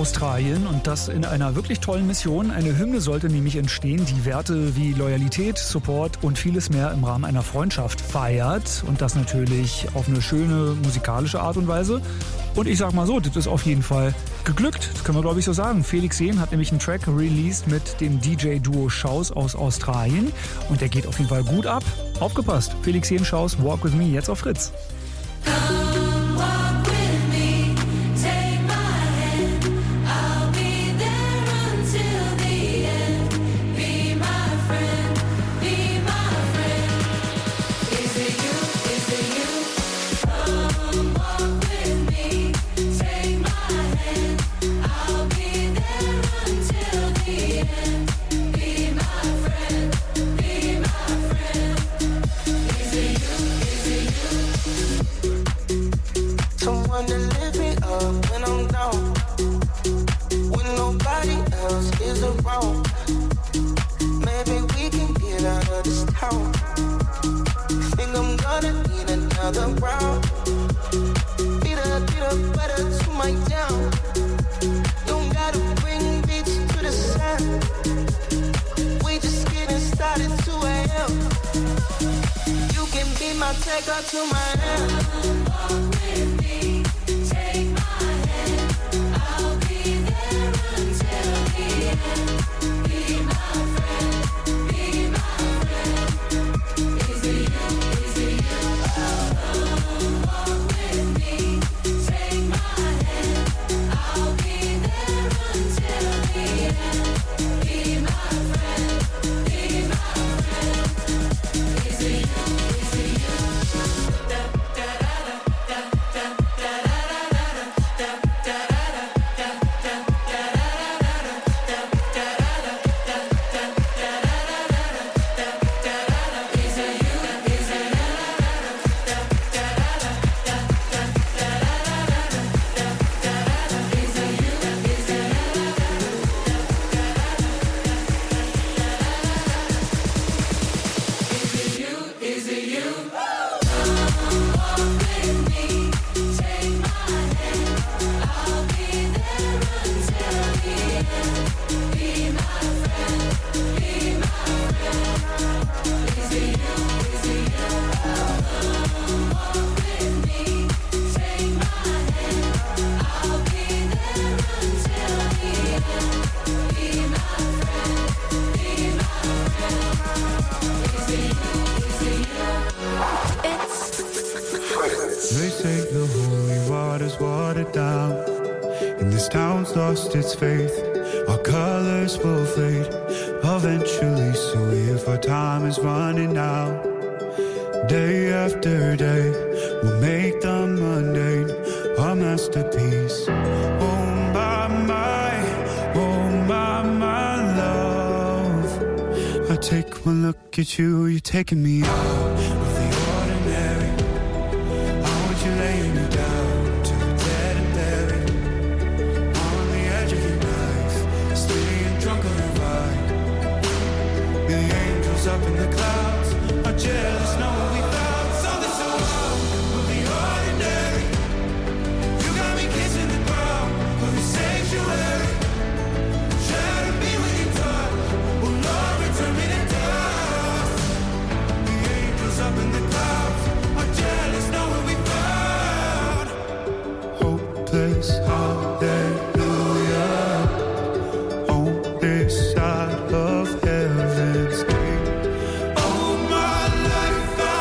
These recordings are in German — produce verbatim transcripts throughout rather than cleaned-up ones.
Australien und das in einer wirklich tollen Mission. Eine Hymne sollte nämlich entstehen, die Werte wie Loyalität, Support und vieles mehr im Rahmen einer Freundschaft feiert und das natürlich auf eine schöne musikalische Art und Weise. Und ich sag mal so, das ist auf jeden Fall geglückt, das können wir glaube ich so sagen. Felix Jähn hat nämlich einen Track released mit dem D J-Duo Schaus aus Australien und der geht auf jeden Fall gut ab. Aufgepasst, Felix Jähn, Schaus, Walk With Me, jetzt auf Fritz. Take her to my hand. Walk with me, take my hand. I'll be there until the end. Be my friend, be my friend. Is it you, is it you? Oh, walk with me, take my hand. I'll be there until the end. Be my friend, be my friend. Is it you, is it you? Lost its faith, our colors will fade eventually. So if our time is running out, day after day, we'll make the mundane our masterpiece. Oh my, my, oh my, my love. I take one look at you, you're taking me out of the ordinary. I want you laying me down. Up in the clouds, are jealous, know what we found. So this world will be ordinary. You got me kissing the ground, will be sanctuary. Shadow me when you touch, will Lord return me to dust. The angels up in the clouds, are jealous, know what we found. Hopeless, hallelujah. On this side of heaven's gate. Oh my life.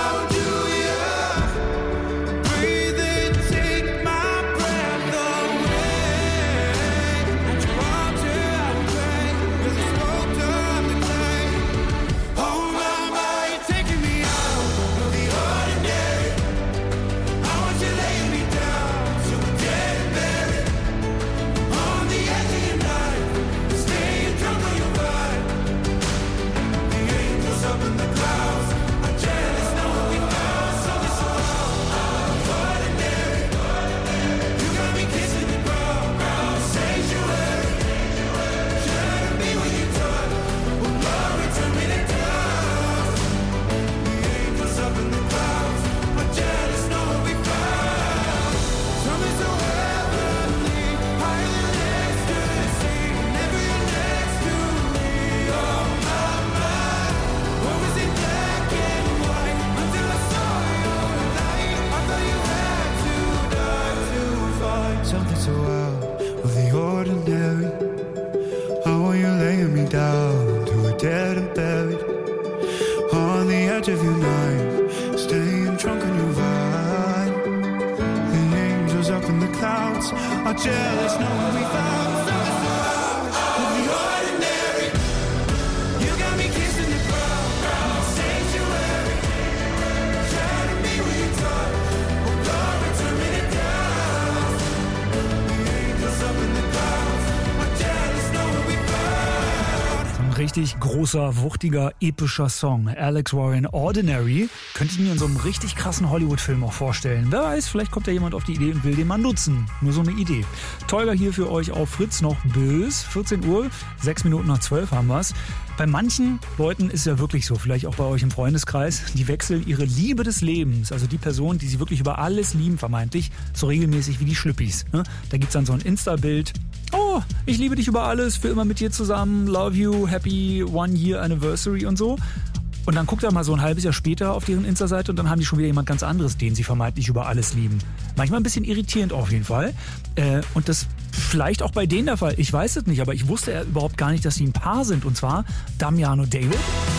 jealous knowing we found something so wrong with the ordinary. You got me kissing the ground, sanctuary. Shadow me when you touch, oh glory, turn me to dust. The angels up in the clouds are jealous knowing we found. Ein richtig großer, wuchtiger, epischer Song. Alex Warren, Ordinary. Könnte ich mir in so einem richtig krassen Hollywood-Film auch vorstellen. Wer weiß, vielleicht kommt ja jemand auf die Idee und will den mal nutzen. Nur so eine Idee. Tolga hier für euch auf Fritz noch bis vierzehn Uhr. Sechs Minuten nach zwölf haben wir's. Bei manchen Leuten ist es ja wirklich so, vielleicht auch bei euch im Freundeskreis, die wechseln ihre Liebe des Lebens, also die Person, die sie wirklich über alles lieben, vermeintlich, so regelmäßig wie die Schlüppis. Ne? Da gibt's dann so ein Insta-Bild. Oh, ich liebe dich über alles, für immer mit dir zusammen, love you, happy one year anniversary und so. Und dann guckt er mal so ein halbes Jahr später auf deren Insta-Seite und dann haben die schon wieder jemand ganz anderes, den sie vermeintlich über alles lieben. Manchmal ein bisschen irritierend auf jeden Fall. Äh, und das vielleicht auch bei denen der Fall. Ich weiß es nicht, aber ich wusste ja überhaupt gar nicht, dass sie ein Paar sind. Und zwar Damiano David.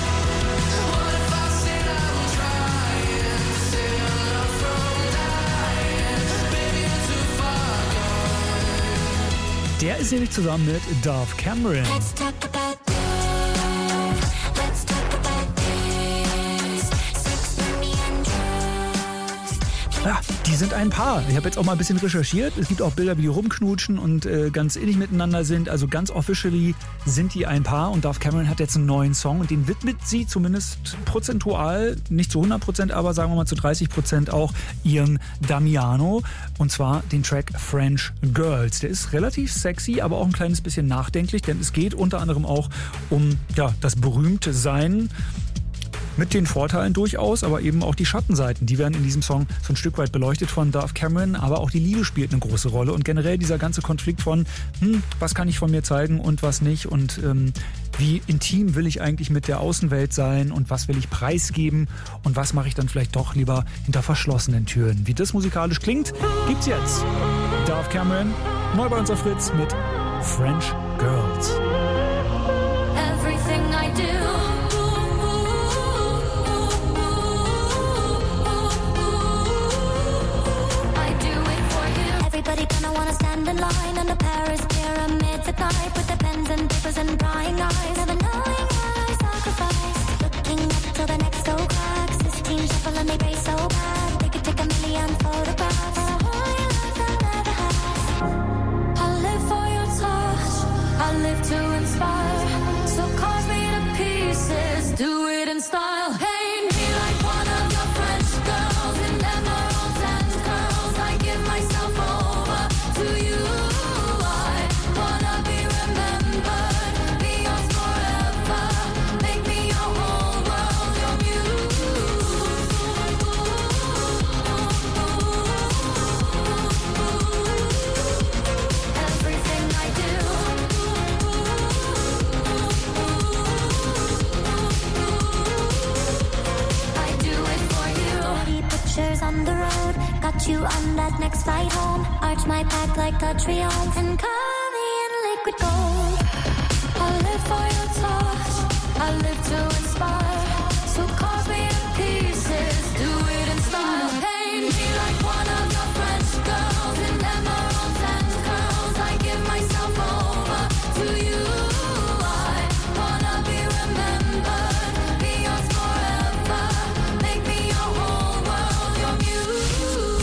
Der ist nämlich zusammen mit Dove Cameron. Let's talk about love. Let's talk about this. Sex, money and drugs. Ja, die sind ein Paar. Ich habe jetzt auch mal ein bisschen recherchiert. Es gibt auch Bilder, wie die rumknutschen und äh, ganz innig miteinander sind. Also ganz officially sind die ein Paar. Und Dove Cameron hat jetzt einen neuen Song und den widmet sie zumindest prozentual, nicht zu hundert Prozent, aber sagen wir mal zu dreißig Prozent auch ihrem Damiano. Und zwar den Track French Girls. Der ist relativ sexy, aber auch ein kleines bisschen nachdenklich, denn es geht unter anderem auch um ja, das berühmte Sein. Mit den Vorteilen durchaus, aber eben auch die Schattenseiten. Die werden in diesem Song so ein Stück weit beleuchtet von Dove Cameron, aber auch die Liebe spielt eine große Rolle. Und generell dieser ganze Konflikt von, hm, was kann ich von mir zeigen und was nicht und ähm, wie intim will ich eigentlich mit der Außenwelt sein und was will ich preisgeben und was mache ich dann vielleicht doch lieber hinter verschlossenen Türen. Wie das musikalisch klingt, gibt's jetzt. Dove Cameron, neu bei uns auf Fritz mit French Girls. Everything I do. Everybody gonna wanna stand in line in the Paris pyramids at night with their pens and papers and prying eyes, never knowing what I sacrificed. Looking up till the next toe cracks. Sistine shuffle and they pray so bad. They could take a million photographs. A whole life I'll never have. I live for your touch. I live to inspire. So carve me to pieces. Do it in style. Paint me like one of your French girls in emeralds and curls. I give myself over to you. I wanna be remembered, be yours forever. Make me your whole world, your muse. Everything I do. I do it for you. Pretty pictures on the road. Got you on that next flight home. Arch my back like a triomphe and cover me in liquid gold. I live for your touch. I live to inspire. So carve me in pieces. Do it in style. Paint me like one of your French girls in emeralds and curls. I give myself over to you. I wanna be remembered, be yours forever. Make me your whole world, your muse.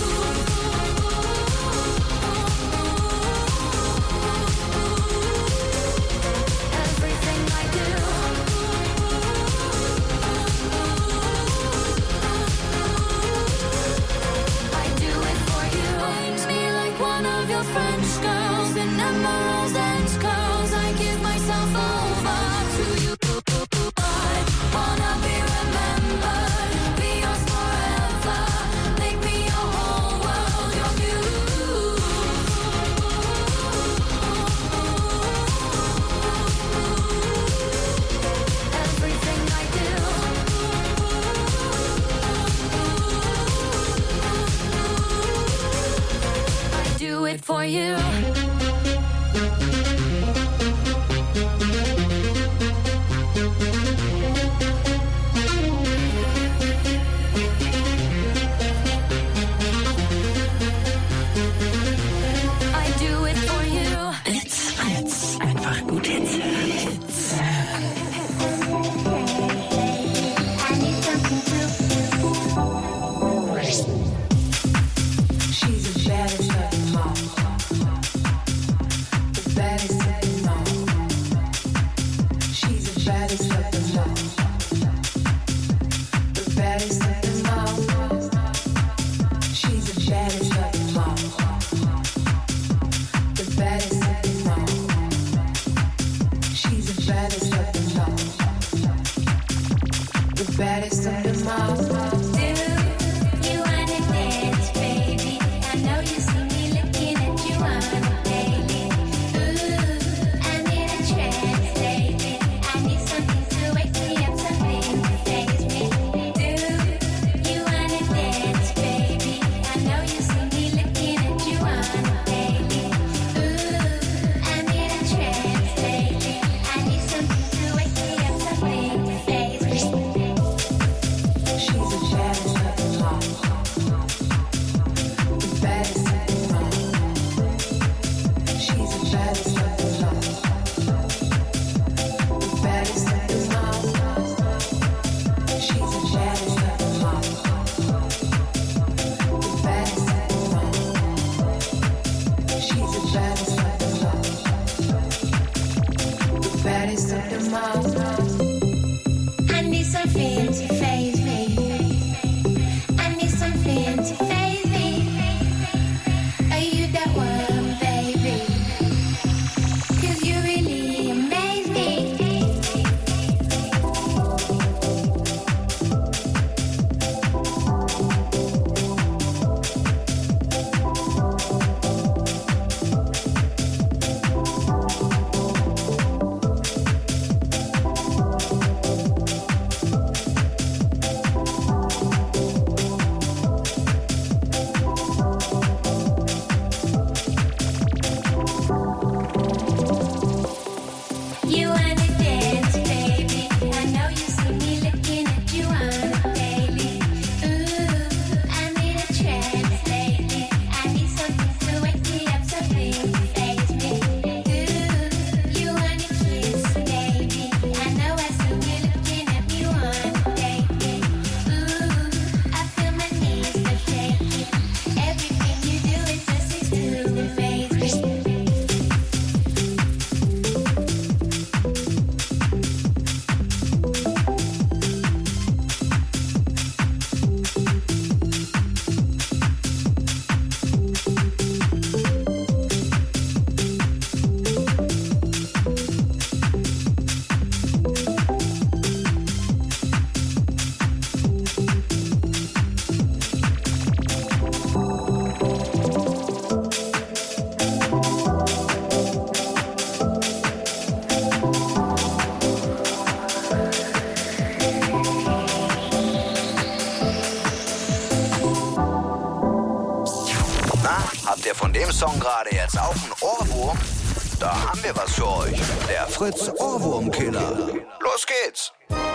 Von dem Song gerade jetzt auch ein Ohrwurm? Da haben wir was für euch. Der Fritz Ohrwurmkiller. Los geht's.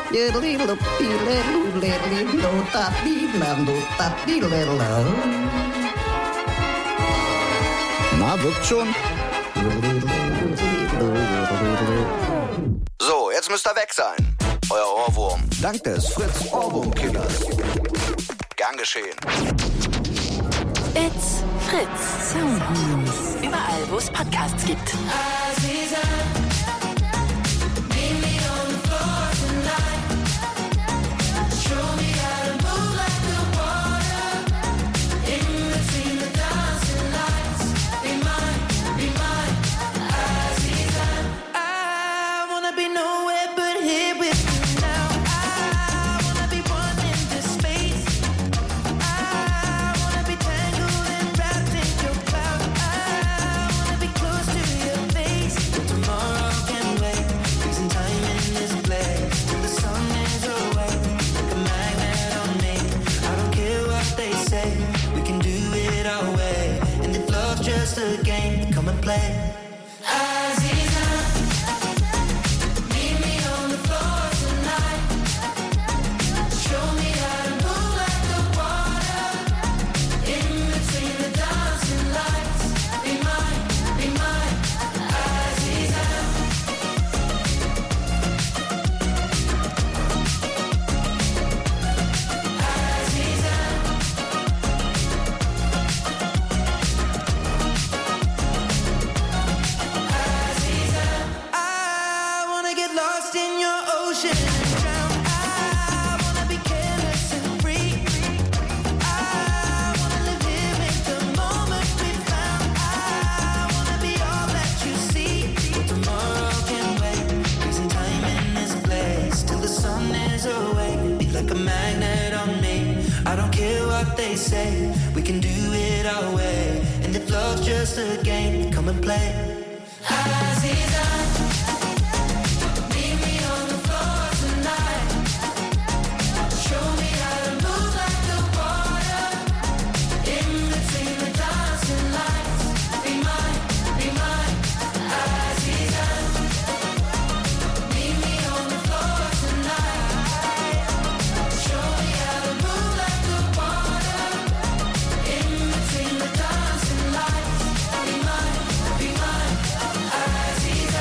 Na, wirkt schon? So, jetzt müsst ihr weg sein. Euer Ohrwurm. Dank des Fritz Ohrwurmkillers. Gern geschehen. It's Fritz. Sound News. Überall, wo es Podcasts gibt. say we can do it our way. And if love's just a game, come and play. Aziza, meet me on the floor tonight. Show me how to move like the water. In between the dancing lights. Be mine, be mine, Aziza. Meet me on the floor tonight. Show me how to move like the water. In between the dancing lights. Be mine, be mine, Aziza.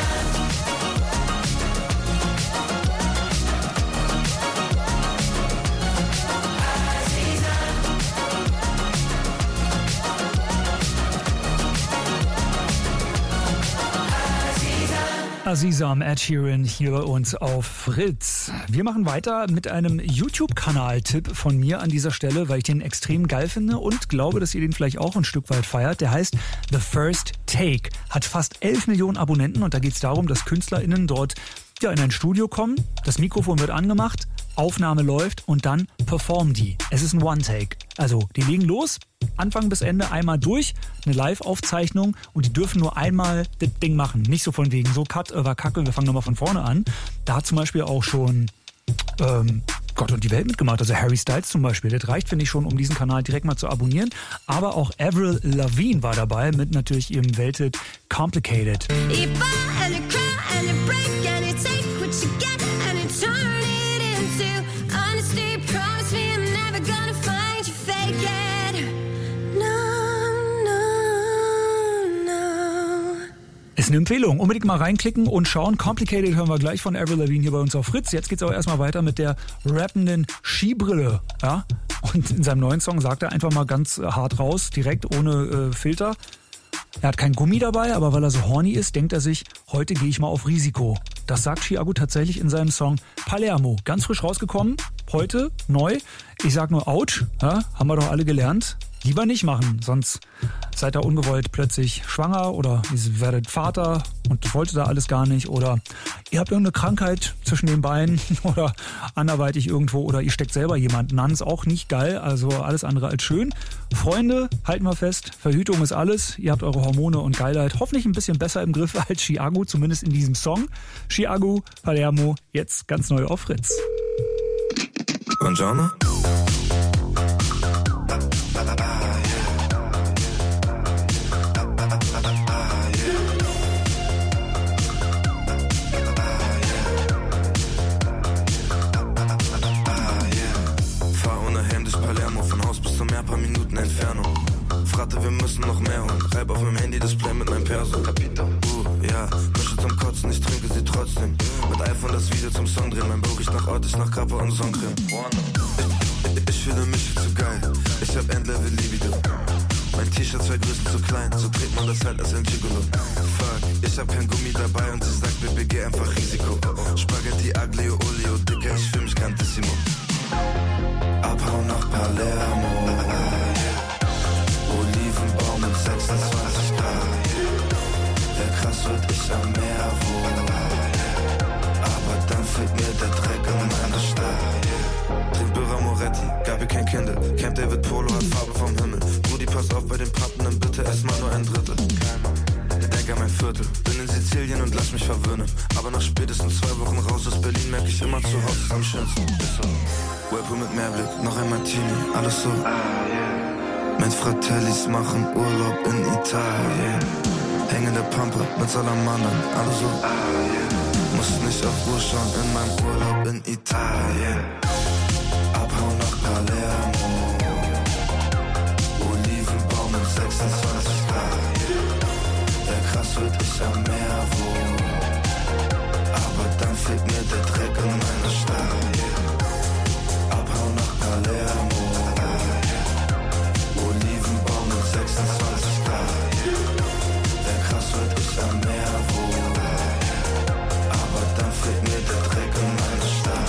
Aziza am Ed Sheeran hier bei uns auf Fritz. Wir machen weiter mit einem YouTube-Kanal-Tipp von mir an dieser Stelle, weil ich den extrem geil finde und glaube, dass ihr den vielleicht auch ein Stück weit feiert. Der heißt The First Take, hat fast elf Millionen Abonnenten und da geht es darum, dass KünstlerInnen dort ja, in ein Studio kommen, das Mikrofon wird angemacht, Aufnahme läuft und dann performen die. Es ist ein One-Take. Also, die legen los, Anfang bis Ende einmal durch, eine Live-Aufzeichnung und die dürfen nur einmal das Ding machen. Nicht so von wegen, so Cut, äh, war Kacke, wir fangen nochmal von vorne an. Da hat zum Beispiel auch schon ähm, Gott und die Welt mitgemacht, also Harry Styles zum Beispiel. Das reicht, finde ich, schon, um diesen Kanal direkt mal zu abonnieren. Aber auch Avril Lavigne war dabei mit natürlich ihrem Welthit Complicated. You fall and you cry and you break and you take what you get and you turn it into honesty. Promise me I'm never gonna find you fake it. No, no, no. Ist eine Empfehlung. Unbedingt mal reinklicken und schauen. Complicated hören wir gleich von Avril Lavigne hier bei uns auf Fritz. Jetzt geht's aber erstmal weiter mit der rappenden Skibrille. Ja? Und in seinem neuen Song sagt er einfach mal ganz hart raus, direkt ohne äh, Filter. Er hat kein Gummi dabei, aber weil er so horny ist, denkt er sich, heute gehe ich mal auf Risiko. Das sagt Chiago tatsächlich in seinem Song Palermo. Ganz frisch rausgekommen, heute, neu. Ich sag nur ouch, ja, haben wir doch alle gelernt. Lieber nicht machen, sonst seid ihr ungewollt plötzlich schwanger oder ihr werdet Vater und das wolltet ihr alles gar nicht oder ihr habt irgendeine Krankheit zwischen den Beinen oder anderweitig irgendwo oder ihr steckt selber jemanden an, ist auch nicht geil, also alles andere als schön. Freunde, halten wir fest, Verhütung ist alles, ihr habt eure Hormone und Geilheit hoffentlich ein bisschen besser im Griff als Chiago, zumindest in diesem Song. Chiago, Palermo, jetzt ganz neu auf Fritz. Buongiorno. Paar Minuten Entfernung. Fragte, wir müssen noch mehr holen. Reib auf meinem Handy-Display mit meinem Perso. Uh, ja, Mische zum Kotzen, ich trinke sie trotzdem. Mit iPhone das Video zum Song drehen. Mein Bauch riecht nach Ort, ich nach Kappa und Sonnencreme. Ich, ich, ich fühle mich viel zu geil. Ich hab Endlevel Libido. Mein T-Shirt zwei Größen zu klein. So trägt man das halt als ein Gigolo. Fuck, ich hab kein Gummi dabei und sie sagt, Baby, geh einfach Risiko. Spaghetti, Aglio, Olio, Dicker, ich fühl mich grandissimo. Abhauen nach Palermo. Olivenbaum mit sechsundzwanzig Grad. Wer krass wird, ich am Meer wohnen. Aber dann fehlt mir der Dreck in meiner Stadt. Trink Birra Moretti, Gabi kein Kinder. Camp David Polo hat Farbe vom Himmel. Brudi, pass auf bei den Pappen, dann bitte erstmal nur ein Drittel. Denk an mein Viertel, bin in Sizilien und lass mich verwöhnen. Aber nach spätestens zwei Wochen raus aus Berlin merk ich immer, zu Hause ist am schönsten. Whirlpool mit Meerblick, noch ein Martini, alles so. Mit Fratellis machen Urlaub in Italien. Hängende Pampe mit Salamandern, alles so. Muss nicht auf Uhr schauen in meinem Urlaub in Italien. Abhauen nach Palermo. Olivenbaum mit sechsundzwanzig Grad. Wer krass wird, ich am Meer wohnen. Aber dann fehlt mir der Dreck in meiner Stadt. Abhauen nach Palermo. Olivenbaum mit sechsundzwanzig Grad. Wer krass wird, ich am Meer wohnen. Aber dann fehlt mir der Dreck in meiner Stadt.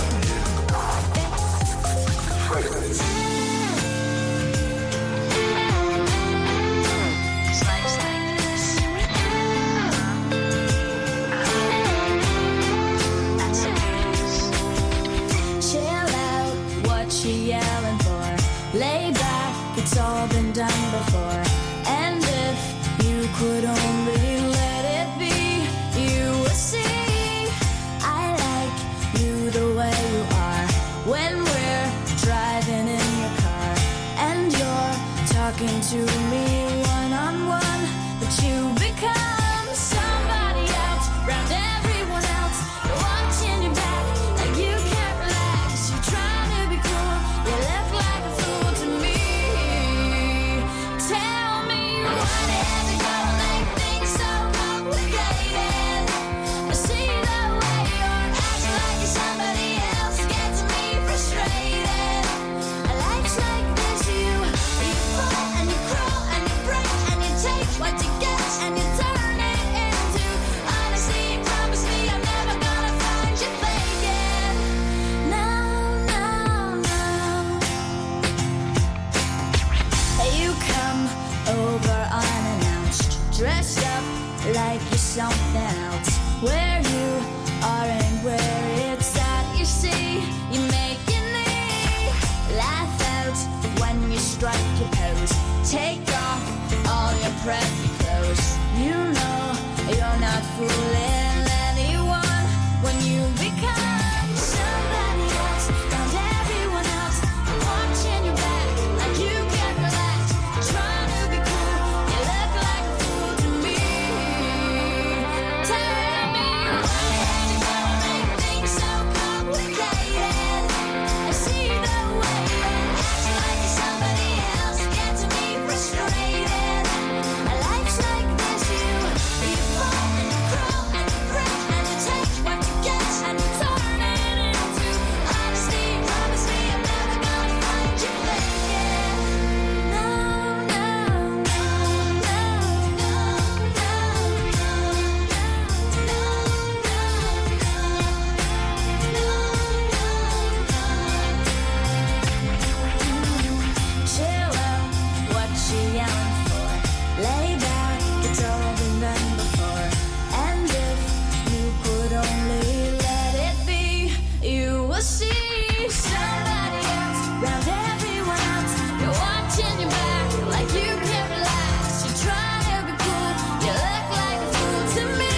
out where you are and where it's at. You see, you make your knee laugh out when you strike your pose. Take off all your preppy clothes. You know you're not fooling anyone when you become somebody else. Found everyone else watching your back like you can't relax. Trying to be cool, you look like a fool to me. Tell me why you gotta make things so complicated. I see the way you act like you're somebody else, gets me frustrated. A life's like this, you you fall and you crawl and you break and you take what you get and you turn it into honesty. Promise me I'm never gonna find you faking. No, no, no, no, chill out, what you yelling for? Lay back, it's all been done before. And if you could only let it be, you will see somebody else round everyone else. You're watching your back like you can't relax. You're trying to be cool, you look like a fool to me.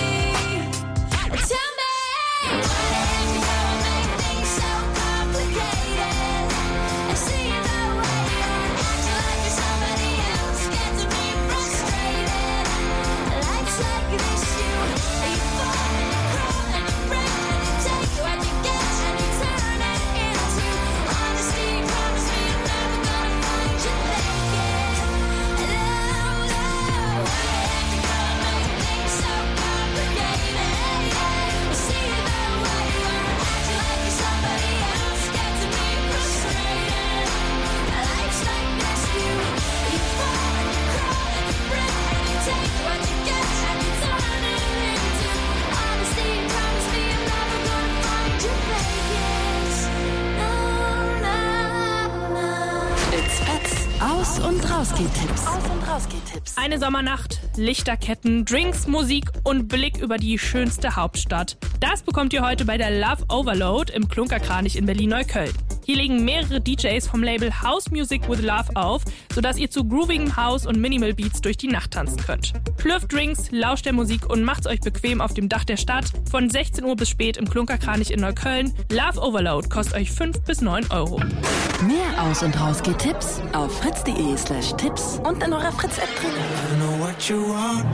Tell me why you gotta make things so complicated. I see the way you act like you're somebody else, gets me frustrated. Life's like this, you you fall and you crawl and you break and you take what you get and you turn it into honesty. Promise me I'm never gonna find you faking. No, no, why you gotta make things so complicated? I see the way you act like you're somebody else, gets me frustrated. Life's like this, you you fall and you crawl and you break and you take what you get and you turn it into honesty. Promise me I'm never gonna find you faking. No, no, no. It's Fetz. Aus- und Rausgeht-Tipps. Aus- und Rausgeht-Tipps. Eine Sommernacht, Lichterketten, Drinks, Musik und Blick über die schönste Hauptstadt. Das bekommt ihr heute bei der Love Overload im Klunkerkranich in Berlin-Neukölln. Hier legen mehrere D Js vom Label House Music with Love auf, sodass ihr zu groovigem House und Minimal Beats durch die Nacht tanzen könnt. Schlürft Drinks, lauscht der Musik und macht's euch bequem auf dem Dach der Stadt. Von sechzehn Uhr bis spät im Klunkerkranich in Neukölln. Love Overload kostet euch fünf bis neun Euro. Mehr Aus- und Rausgeht-Tipps auf fritz.de slash Tipps und in eurer Fritz-App drin. I know what you want.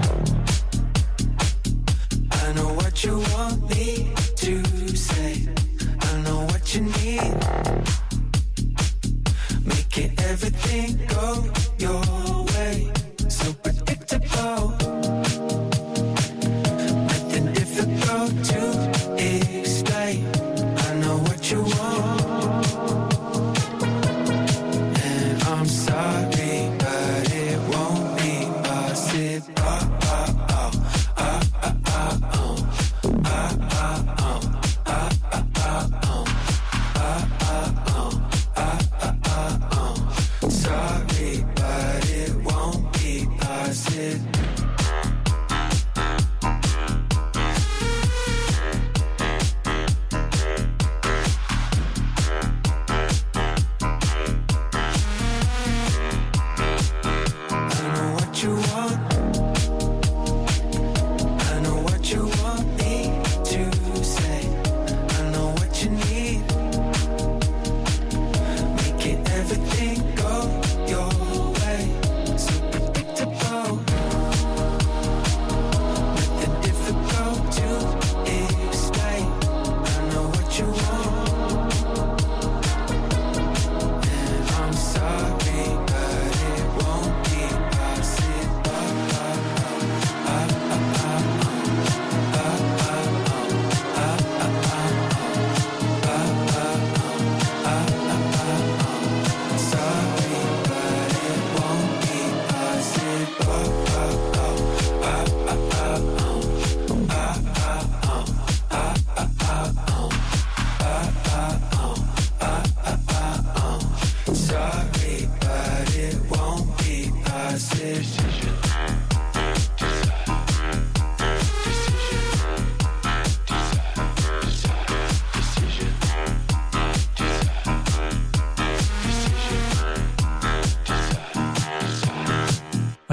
I know what you want me to say. I know what you need. Making everything go your way. So predictable. Nothing difficult to explain. I know what you want. And I'm sorry, but it won't be possible. Sorry.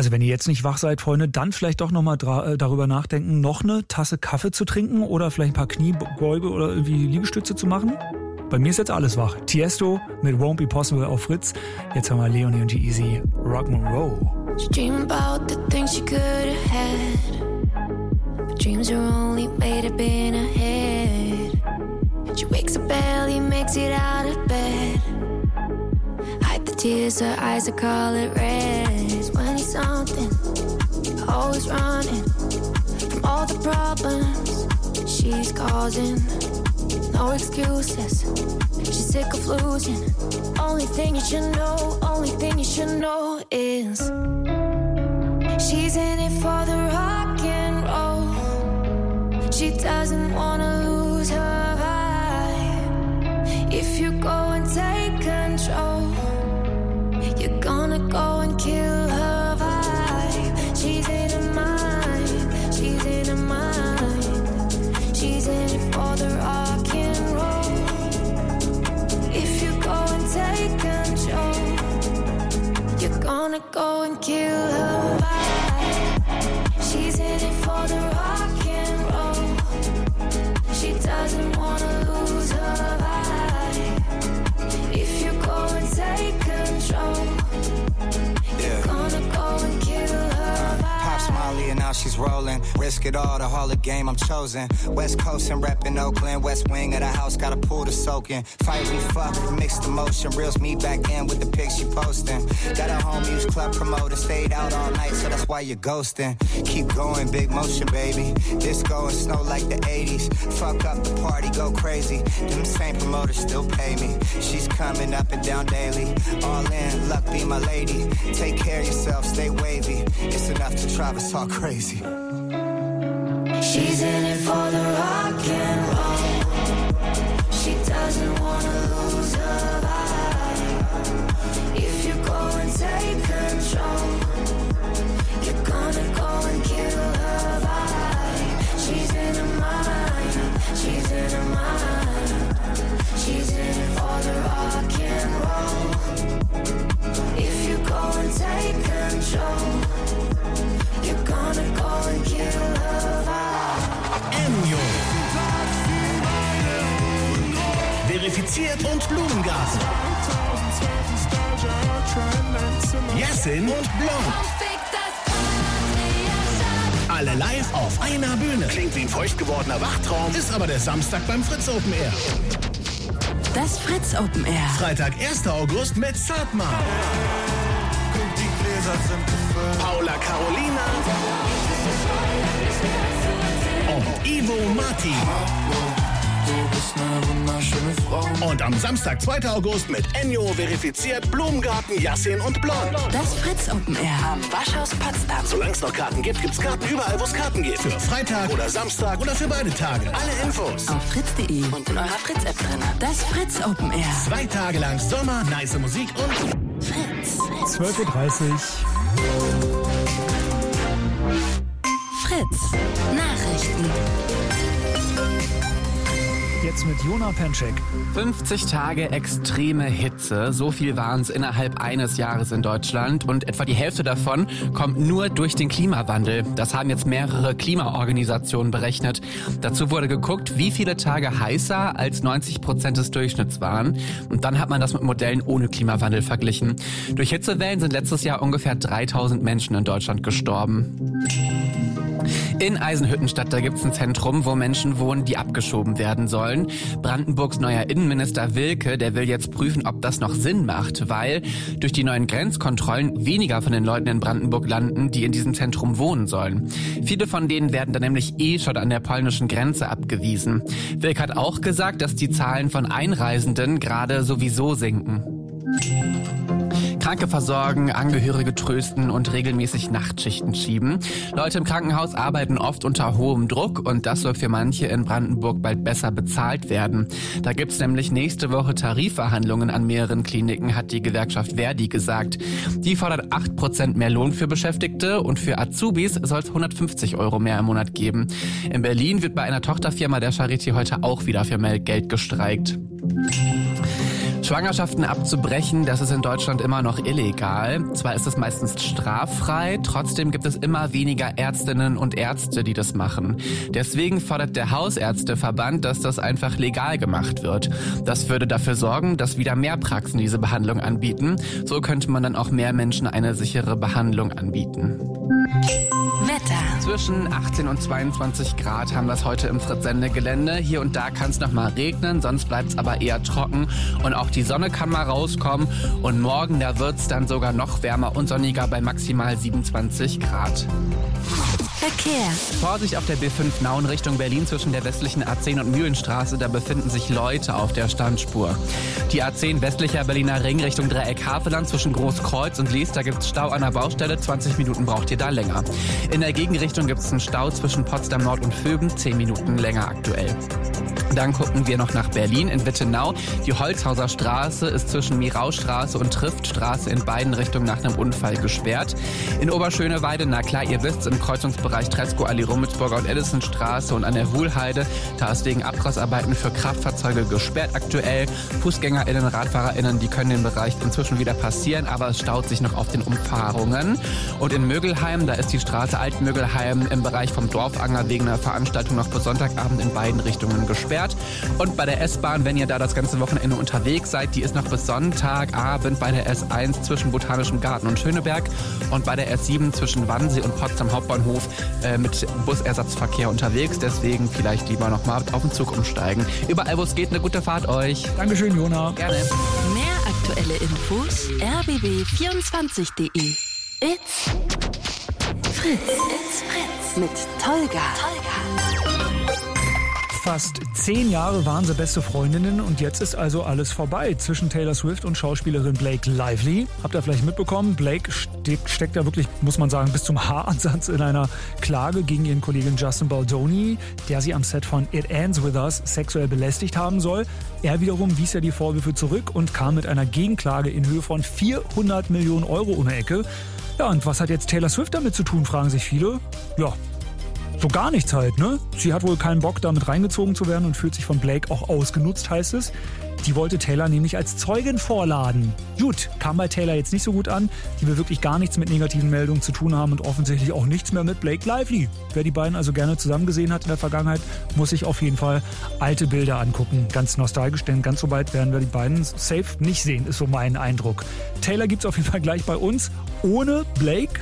Also wenn ihr jetzt nicht wach seid, Freunde, dann vielleicht doch nochmal dra- äh, darüber nachdenken, noch eine Tasse Kaffee zu trinken oder vielleicht ein paar Kniebeuge oder irgendwie Liegestütze zu machen. Bei mir ist jetzt alles wach. Tiesto mit Won't Be Possible auf Fritz. Jetzt haben wir Leonie und G-Eazy, Rock'n'Roll. She dream about the things she could have had, but dreams are only made up in her head. She wakes up early, makes it out of bed. Hide the tears, her eyes are color red. When he's something, always running from all the problems she's causing. No excuses, she's sick of losing. Only thing you should know, only thing you should know is she's in it for the rock and roll. She doesn't wanna lose her vibe. If you go and take control, you're gonna go and kill her vibe. She's in her mind, she's in her mind. She's in it for the rock and roll. If you go and take control, you're gonna go and kill her vibe. She's in it for the rock and roll. She doesn't wanna lose her vibe. If you go and take control, you're gonna go and kill her vibe. Pops Molly and now she's rolling. Risk it all, the harlot game I'm chosen. West Coast and reppin' Oakland. West wing of the house, got a pool to soak in. Fight we fuck, mixed emotion. Reels me back in with the pics she posting. Got a home use club promoter. Stayed out all night, so that's why you're ghosting. Keep going, big motion, baby. Disco and snow like the eighties. Fuck up the party, go crazy. Them same promoters still pay me. She's coming up and down daily. All in, luck be my lady. Take care of yourself, stay wavy. It's enough to drive us all crazy. She's in it for the rock and roll. She doesn't wanna lose her vibe. If you go and take control, you're gonna go and kill her vibe. She's in her mind, she's in her mind. She's in it for the rock and roll. If you go and take control, you're gonna go and kill her vibe. Enjo. Verifiziert und Blumengarten. Jessin und Blond. Alle live auf einer Bühne. Klingt wie ein feucht gewordener Wachtraum, ist aber der Samstag beim Fritz Open Air. Das Fritz Open Air. Freitag, erster August mit Satma. Die Gläser sind gefüllt. Paula Carolina und Ivo Marti. Du bist eine wunderschöne Frau. Und am Samstag, zweiter August mit Enjo verifiziert, Blumengarten, Yassin und Blond. Das Fritz Open Air am Waschhaus Potsdam. Solange es noch Karten gibt, gibt's Karten überall, wo es Karten gibt. Für Freitag oder Samstag oder für beide Tage. Alle Infos Auf fritz punkt de und in eurer Fritz-App drin. Das Fritz Open Air. zwei Tage lang Sommer, nice Musik und Fritz. zwölf Uhr dreißig. Fritz. Nachrichten. Jetzt mit Jona Penczek. fünfzig Tage extreme Hitze, so viel waren es innerhalb eines Jahres in Deutschland und etwa die Hälfte davon kommt nur durch den Klimawandel. Das haben jetzt mehrere Klimaorganisationen berechnet. Dazu wurde geguckt, wie viele Tage heißer als neunzig Prozent des Durchschnitts waren und dann hat man das mit Modellen ohne Klimawandel verglichen. Durch Hitzewellen sind letztes Jahr ungefähr dreitausend Menschen in Deutschland gestorben. In Eisenhüttenstadt, da gibt's ein Zentrum, wo Menschen wohnen, die abgeschoben werden sollen. Brandenburgs neuer Innenminister Wilke, der will jetzt prüfen, ob das noch Sinn macht, weil durch die neuen Grenzkontrollen weniger von den Leuten in Brandenburg landen, die in diesem Zentrum wohnen sollen. Viele von denen werden dann nämlich eh schon an der polnischen Grenze abgewiesen. Wilke hat auch gesagt, dass die Zahlen von Einreisenden gerade sowieso sinken. Kranke versorgen, Angehörige trösten und regelmäßig Nachtschichten schieben. Leute im Krankenhaus arbeiten oft unter hohem Druck und das soll für manche in Brandenburg bald besser bezahlt werden. Da gibt's nämlich nächste Woche Tarifverhandlungen an mehreren Kliniken, hat die Gewerkschaft Verdi gesagt. Die fordert acht Prozent mehr Lohn für Beschäftigte und für Azubis soll es hundertfünfzig Euro mehr im Monat geben. In Berlin wird bei einer Tochterfirma der Charité heute auch wieder für mehr Geld gestreikt. Schwangerschaften abzubrechen, das ist in Deutschland immer noch illegal. Zwar ist es meistens straffrei, trotzdem gibt es immer weniger Ärztinnen und Ärzte, die das machen. Deswegen fordert der Hausärzteverband, dass das einfach legal gemacht wird. Das würde dafür sorgen, dass wieder mehr Praxen diese Behandlung anbieten. So könnte man dann auch mehr Menschen eine sichere Behandlung anbieten. Wetter. Zwischen achtzehn und zweiundzwanzig Grad haben wir es heute im Fritz-Sende-Gelände. Hier und da kann es noch mal regnen, sonst bleibt es aber eher trocken. Und auch die Sonne kann mal rauskommen. Und morgen, da wird es dann sogar noch wärmer und sonniger bei maximal siebenundzwanzig Grad. Verkehr. Vorsicht auf der B fünf Nauen Richtung Berlin zwischen der westlichen A zehn und Mühlenstraße. Da befinden sich Leute auf der Standspur. Die A zehn westlicher Berliner Ring Richtung Dreieck Havelland zwischen Großkreuz und Lies. Da gibt es Stau an der Baustelle. zwanzig Minuten braucht ihr da länger. In der Gegenrichtung gibt es einen Stau zwischen Potsdam Nord und Vöben. zehn Minuten länger aktuell. Dann gucken wir noch nach Berlin in Wittenau. Die Holzhauser Straße ist zwischen Miraustraße und Triftstraße in beiden Richtungen nach einem Unfall gesperrt. In Oberschöneweide, na klar, ihr wisst, im Kreuzungsbereich Tresko-Allee, Rummelsburger und Edisonstraße und an der Wuhlheide, da ist wegen Abgasarbeiten für Kraftfahrzeuge gesperrt aktuell. FußgängerInnen, RadfahrerInnen, die können den Bereich inzwischen wieder passieren, aber es staut sich noch auf den Umfahrungen. Und in Mögelheim, da ist die Straße Altmögelheim im Bereich vom Dorfanger wegen einer Veranstaltung noch bis Sonntagabend in beiden Richtungen gesperrt. Und bei der S-Bahn, wenn ihr da das ganze Wochenende unterwegs seid, die ist noch bis Sonntagabend bei der S eins zwischen Botanischem Garten und Schöneberg und bei der S sieben zwischen Wannsee und Potsdam Hauptbahnhof äh, mit Busersatzverkehr unterwegs. Deswegen vielleicht lieber nochmal auf den Zug umsteigen. Überall, wo es geht, eine gute Fahrt euch. Dankeschön, Jona. Gerne. Mehr aktuelle Infos r b b vierundzwanzig punkt de. It's Fritz. It's Fritz. Mit Tolga. Fast zehn Jahre waren sie beste Freundinnen und jetzt ist also alles vorbei zwischen Taylor Swift und Schauspielerin Blake Lively. Habt ihr vielleicht mitbekommen, Blake steckt, steckt ja wirklich, muss man sagen, bis zum Haaransatz in einer Klage gegen ihren Kollegen Justin Baldoni, der sie am Set von It Ends With Us sexuell belästigt haben soll. Er wiederum wies ja die Vorwürfe zurück und kam mit einer Gegenklage in Höhe von vierhundert Millionen Euro um die Ecke. Ja, und was hat jetzt Taylor Swift damit zu tun, fragen sich viele. Ja, so gar nichts halt, ne? Sie hat wohl keinen Bock, damit reingezogen zu werden und fühlt sich von Blake auch ausgenutzt, heißt es. Die wollte Taylor nämlich als Zeugin vorladen. Gut, kam bei Taylor jetzt nicht so gut an. Die will wirklich gar nichts mit negativen Meldungen zu tun haben und offensichtlich auch nichts mehr mit Blake Lively. Wer die beiden also gerne zusammen gesehen hat in der Vergangenheit, muss sich auf jeden Fall alte Bilder angucken. Ganz nostalgisch, denn ganz so bald werden wir die beiden safe nicht sehen, ist so mein Eindruck. Taylor gibt's auf jeden Fall gleich bei uns, ohne Blake.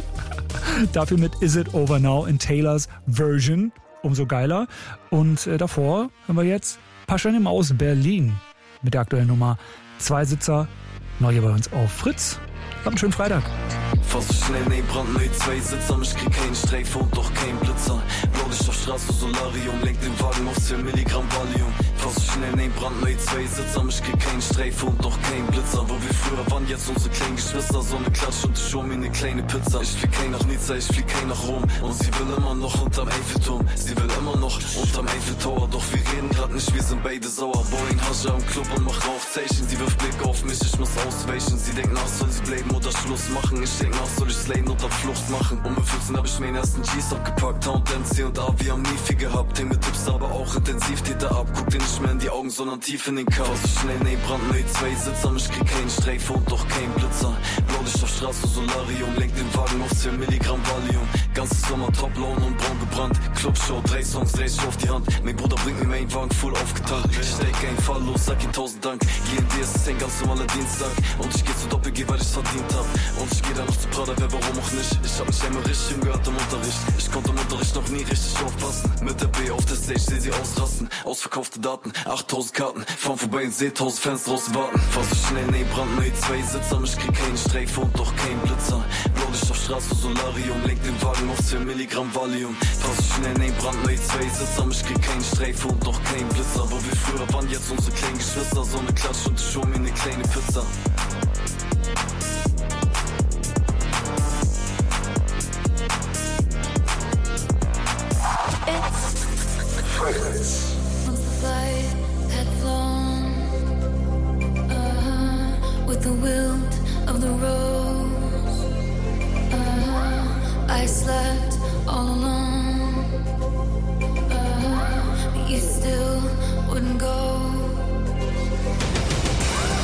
Dafür mit Is It Over Now in Taylors Version. Umso geiler. Und äh, davor haben wir jetzt Paschani Maus Berlin mit der aktuellen Nummer. Zweisitzer, neu hier bei uns auf Fritz. Habt einen schönen Freitag. Fast so schnell, ne Brand, ne Zweisitzer, ich krieg keinen Streifen und doch kein Blitzer. Blaulicht auf Straße, Solarium, lenk den Wagen auf zehn Milligramm Valium. Fast so schnell, ne Brand, ne Zweisitzer, ich krieg keinen Streifen und doch kein Blitzer. Wo wir früher waren, jetzt unsere kleinen Geschwister, so ne Klatsch und ich hol mir ne kleine Pizza. Ich flieg kein nach Nizza, ich flieg kein nach Rom und sie will immer noch unterm Eiffelturm. Sie will immer noch unterm Eiffeltower, doch wir reden grad nicht, wir sind beide sauer. Boeing, Hascha im Club und mach Rauchzeichen. Sie wirft Blick auf mich, ich muss ausweichen. Sie denkt nach, soll sie bleiben oder Schluss machen. Ich denk nach, soll ich slayen oder Flucht machen. Um mit vierzehn hab ich meinen ersten G's abgepackt. H und M, C und A, wir haben nie viel gehabt. Hänge Tipps, aber auch intensiv, Täter ab. Guck dir nicht mehr in die Augen, sondern tief in den Chaos. So schnell, ne Brand, ne Zweisitzer, ich krieg keinen Streifen und doch kein Blitzer. Blaulicht auf Straße, Solarium, lenk den Wagen auf zehn Milligramm Valium. Ganzes Sommer Top-Laune und braun gebrannt. Clubshow, drei Songs, dreh ich auf die Hand. Mein Bruder bringt mir meinen Wagen voll aufgetankt. Ich steig ein Fall los, sag ihm tausend Dank. G N D, es ist ein ganz normaler Dienstag. Und ich geh zu Doppel-G, weil ich's verdient hab. Und ich geh dann noch zu Prada, wer warum auch nicht. Ich hab mich einmal richtig gehört im Unterricht. Ich konnte im Unterricht noch nie richtig aufpassen. Mit der B auf der Stage, seh sie ausrasten. Ausverkaufte Daten, achttausend Karten. Fahren vorbei und seh tausend Fans draußen warten. Fahr so schnell, ne Brand, ne Zweisitzer, ich krieg keinen Streifen und doch kein Blitzer. Blaulicht auf Straße, Solarium, lenk den Wagen auf zehn Milligramm Valium. Fahr so schnell, ne Brand, ne Zweisitzer, ich krieg keinen Streifen und doch kein Blitzer. Wo wir früher waren, jetzt unsere kleinen Geschwister. So ne Klatsch und ich hol mir ne kleine Pizza. Once the flight had flown, uh-huh, with the wilt of the rose, uh-huh, I slept all alone, uh-huh, but you still wouldn't go.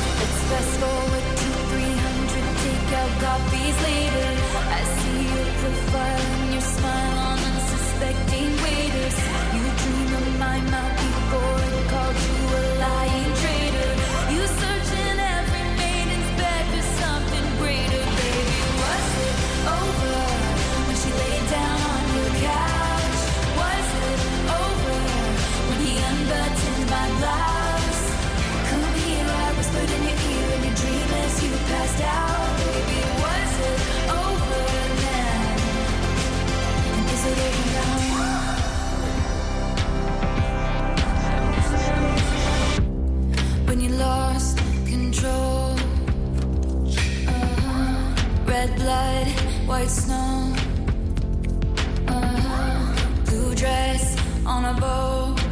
on a boat.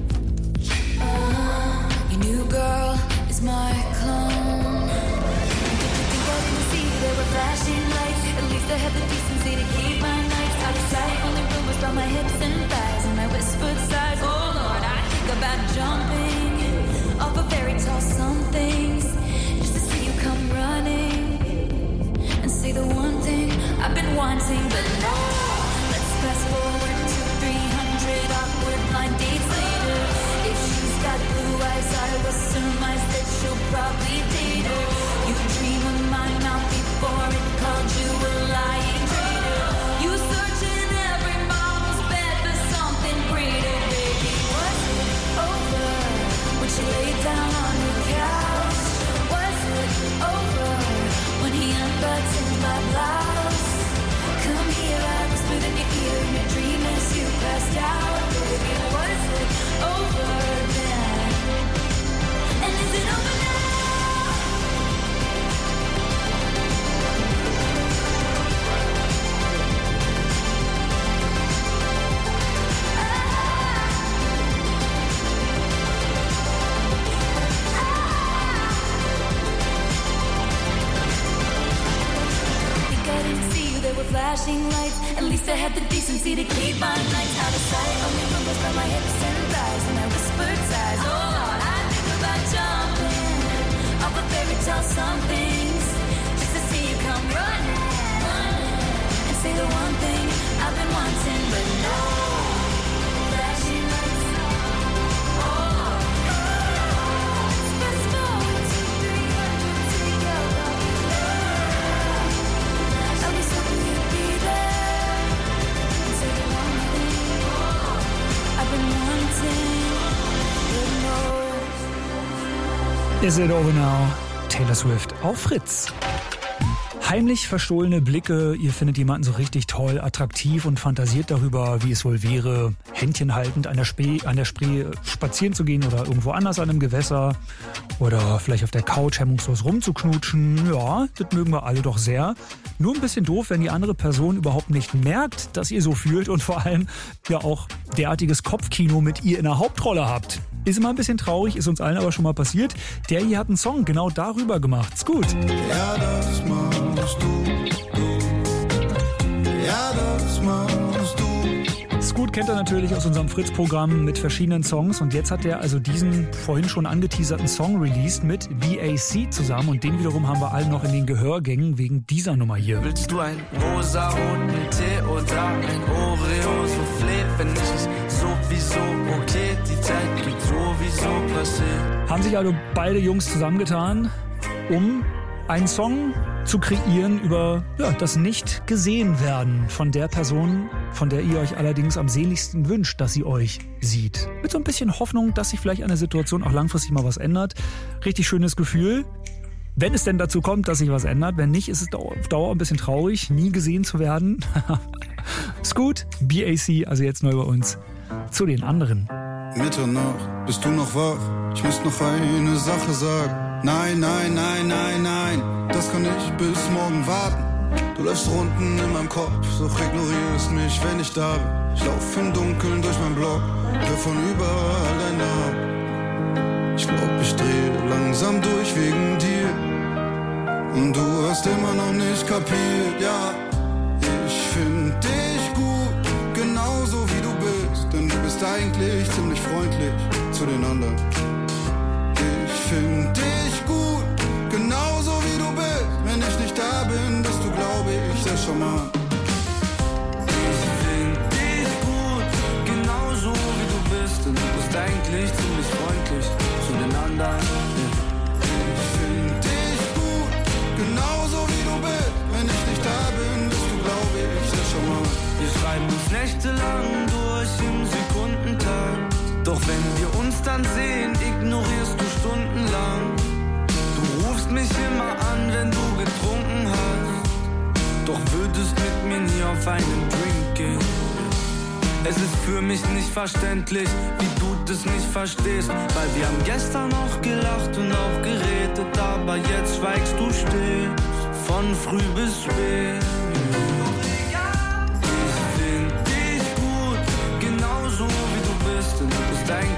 Uh, your new girl is my clone. Did you think I didn't see there were flashing lights? At least I had the decency to keep my nights out of sight. Only rumors about my hips and thighs and my whispered sighs. Oh Lord, I think about jumping off a very tall somethings just to see you come running and say the one thing I've been wanting, but no. Let's fast forward to three hundred awkward blind dates later. If she's got blue eyes, I will surmise that she'll probably date her. You dream of my mouth before it called you a lying traitor. You search in every model's bed for something greater, baby. Was it over when she laid down on your couch? Was it over when he unbuttoned my blouse? Come here, I whispered in your ear in your dream as you passed out, baby. Was it over then? And is it over now? Flashing lights, at least I had the decency to keep my nights out of sight. Only rumors about my hips and thighs and my whispered sighs. Oh Lord, I think about jumping off a fairy tale somethings just to see you come running, running and say the one thing I've been wanting, but no. Flashing lights, oh Lord. Fast forward to three hundred to go off your love. I'll be something you be there and say the one thing I've been wanting, but no. Is it over now? Taylor Swift auf Fritz. Heimlich verstohlene Blicke, ihr findet jemanden so richtig toll, attraktiv und fantasiert darüber, wie es wohl wäre, Händchen haltend an der, Spree, an der Spree spazieren zu gehen oder irgendwo anders an einem Gewässer oder vielleicht auf der Couch hemmungslos rumzuknutschen. Ja, das mögen wir alle doch sehr. Nur ein bisschen doof, wenn die andere Person überhaupt nicht merkt, dass ihr so fühlt und vor allem ja auch derartiges Kopfkino mit ihr in der Hauptrolle habt. Ist immer ein bisschen traurig, ist uns allen aber schon mal passiert. Der hier hat einen Song genau darüber gemacht. Ist gut. Ja, das machst du, du. Ja, das machst du. Scoot kennt er natürlich aus unserem Fritz-Programm mit verschiedenen Songs und jetzt hat er also diesen vorhin schon angeteaserten Song released mit B A C zusammen und den wiederum haben wir alle noch in den Gehörgängen wegen dieser Nummer hier. Willst du ein rosa-roten Tee oder ein Oreo-Soufflé? Wenn nicht, ist sowieso okay, die Zeit wird sowieso passiert. Haben sich also beide Jungs zusammengetan, um einen Song zu kreieren über ja, das Nicht-Gesehen-Werden von der Person, von der ihr euch allerdings am sehnlichsten wünscht, dass sie euch sieht. Mit so ein bisschen Hoffnung, dass sich vielleicht an der Situation auch langfristig mal was ändert. Richtig schönes Gefühl. Wenn es denn dazu kommt, dass sich was ändert. Wenn nicht, ist es auf Dauer ein bisschen traurig, nie gesehen zu werden. Scoot, B A C, also jetzt neu bei uns. Zu den anderen. Mitternacht, bist du noch wach? Ich muss noch eine Sache sagen. Nein, nein, nein, nein, nein, das kann ich bis morgen warten. Du läufst Runden in meinem Kopf, doch ignorierst mich, wenn ich da bin. Ich lauf im Dunkeln durch meinen Block, hör von überall deinen Namen. Ich glaub, ich dreh langsam durch wegen dir. Und du hast immer noch nicht kapiert, ja. Ich find dich gut, genauso wie du bist. Denn du bist eigentlich ziemlich freundlich zu den anderen. Ich find dich gut, genauso wie du bist. Wenn ich nicht da bin, bist du, glaube ich, sehr charmant. Ich find dich gut, genauso wie du bist. Und du bist eigentlich ziemlich freundlich zu den anderen. Ich find dich gut, genauso wie du bist. Wenn ich nicht da bin, bist du, glaube ich, sehr charmant. Wir schreiben uns nächtelang durch im Sekundentakt. Doch wenn wir uns dann sehen, ignorierst du stundenlang. Du rufst mich immer an, wenn du getrunken hast. Doch würdest mit mir nie auf einen Drink gehen. Es ist für mich nicht verständlich, wie du das nicht verstehst. Weil wir haben gestern noch gelacht und auch geredet, aber jetzt schweigst du still, von früh bis spät. Ich find dich gut, genauso wie du bist.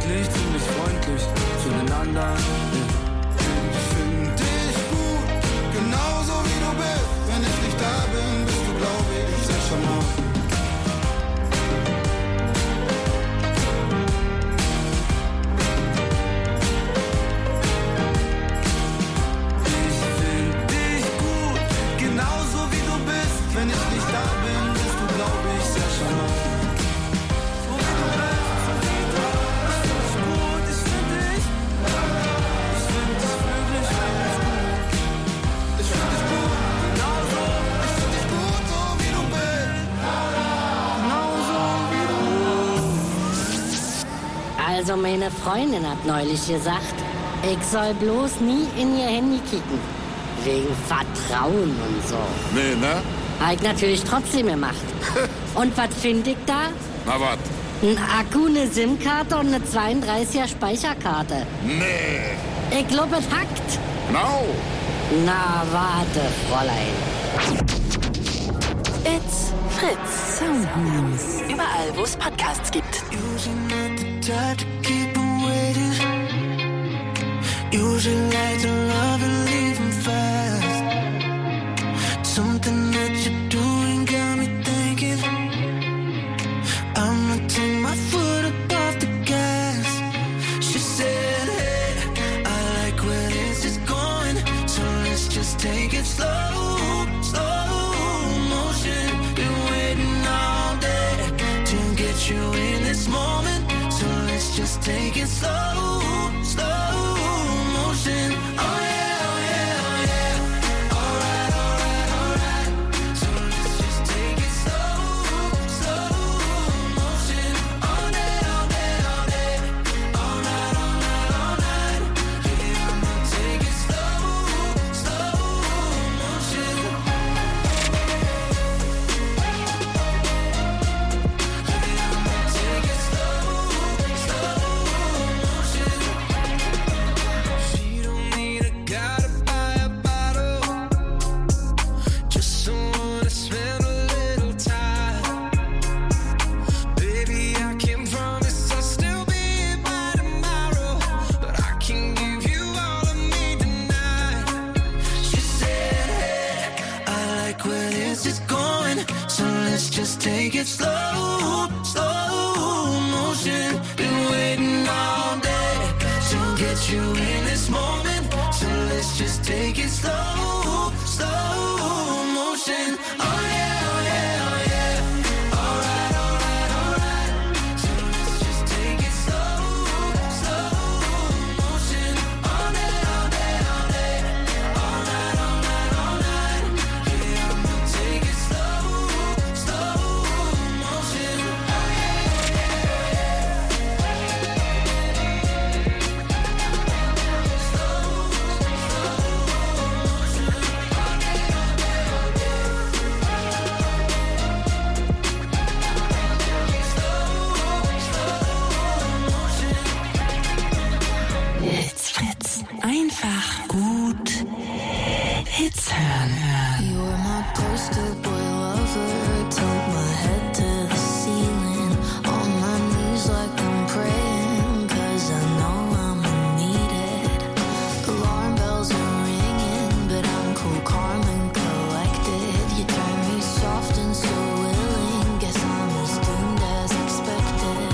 eigentlich ziemlich freundlich zueinander. Ich find dich gut, genauso wie du bist. Wenn ich nicht da bin, bist du, glaub ich, sehr charmant. Wenn ich nicht da bin, bist du, glaub ich, sehr charmant. So wie du bist, so wie du bist, ist gut, ich find dich. Ich find dich wirklich, wirklich gut. Ich find dich gut, genauso. Ich find dich gut, so wie du bist. Genauso wie du bist. Also meine Freundin hat neulich gesagt, ich soll bloß nie in ihr Handy kicken. Wegen Vertrauen und so. Nee, ne? Hab ich natürlich trotzdem gemacht. Und was finde ich da? Na wat? Ein Akku, eine SIM-Karte und eine zweiunddreißiger Speicherkarte. Nee. Ich glaube, es hackt. No. Na, warte, Fräulein. It's Fritz. Sound News. Überall, wo es Podcasts gibt. Usually like to love and leave 'em fast. Something that you're doing got me thinking I'ma take my foot up off the gas. She said, hey, I like where this is going, so let's just take it slow, slow motion. Been waiting all day to get you in this moment, so let's just take it slow, slow motion. Oh yeah, oh yeah, oh yeah. Alright, alright, alright. So let's just take it slow, slow motion. All day, all day, all day. All night, all night, all night. Yeah, I'ma take it slow, slow motion. Yeah, I'ma take it slow, slow motion. She don't need a guy to buy a bottle, just someone to spend a little time. Baby, I can promise I'll still be here by tomorrow, but I can give you all of me tonight. She said, hey, I like where this is going, so let's just take it slow, slow motion. Been waiting all day to get you in this moment, so let's just take it slow, slow motion. Oh yeah, oh yeah, oh yeah. Alright, alright, alright. So let's just take it slow, slow motion. All day, all day, all day. All night, all night, all night. Yeah, I'ma take it slow, slow motion. Oh yeah, It's Fritz. Einfach gut Hits hören. You were my poster boy lover, tilt my head to the ceiling, on my knees like I'm praying, 'cause I know I'ma need it. Alarm bells are ringing, but I'm cool, calm and collected. You turn me soft and so willing, guess I'm as doomed as expected.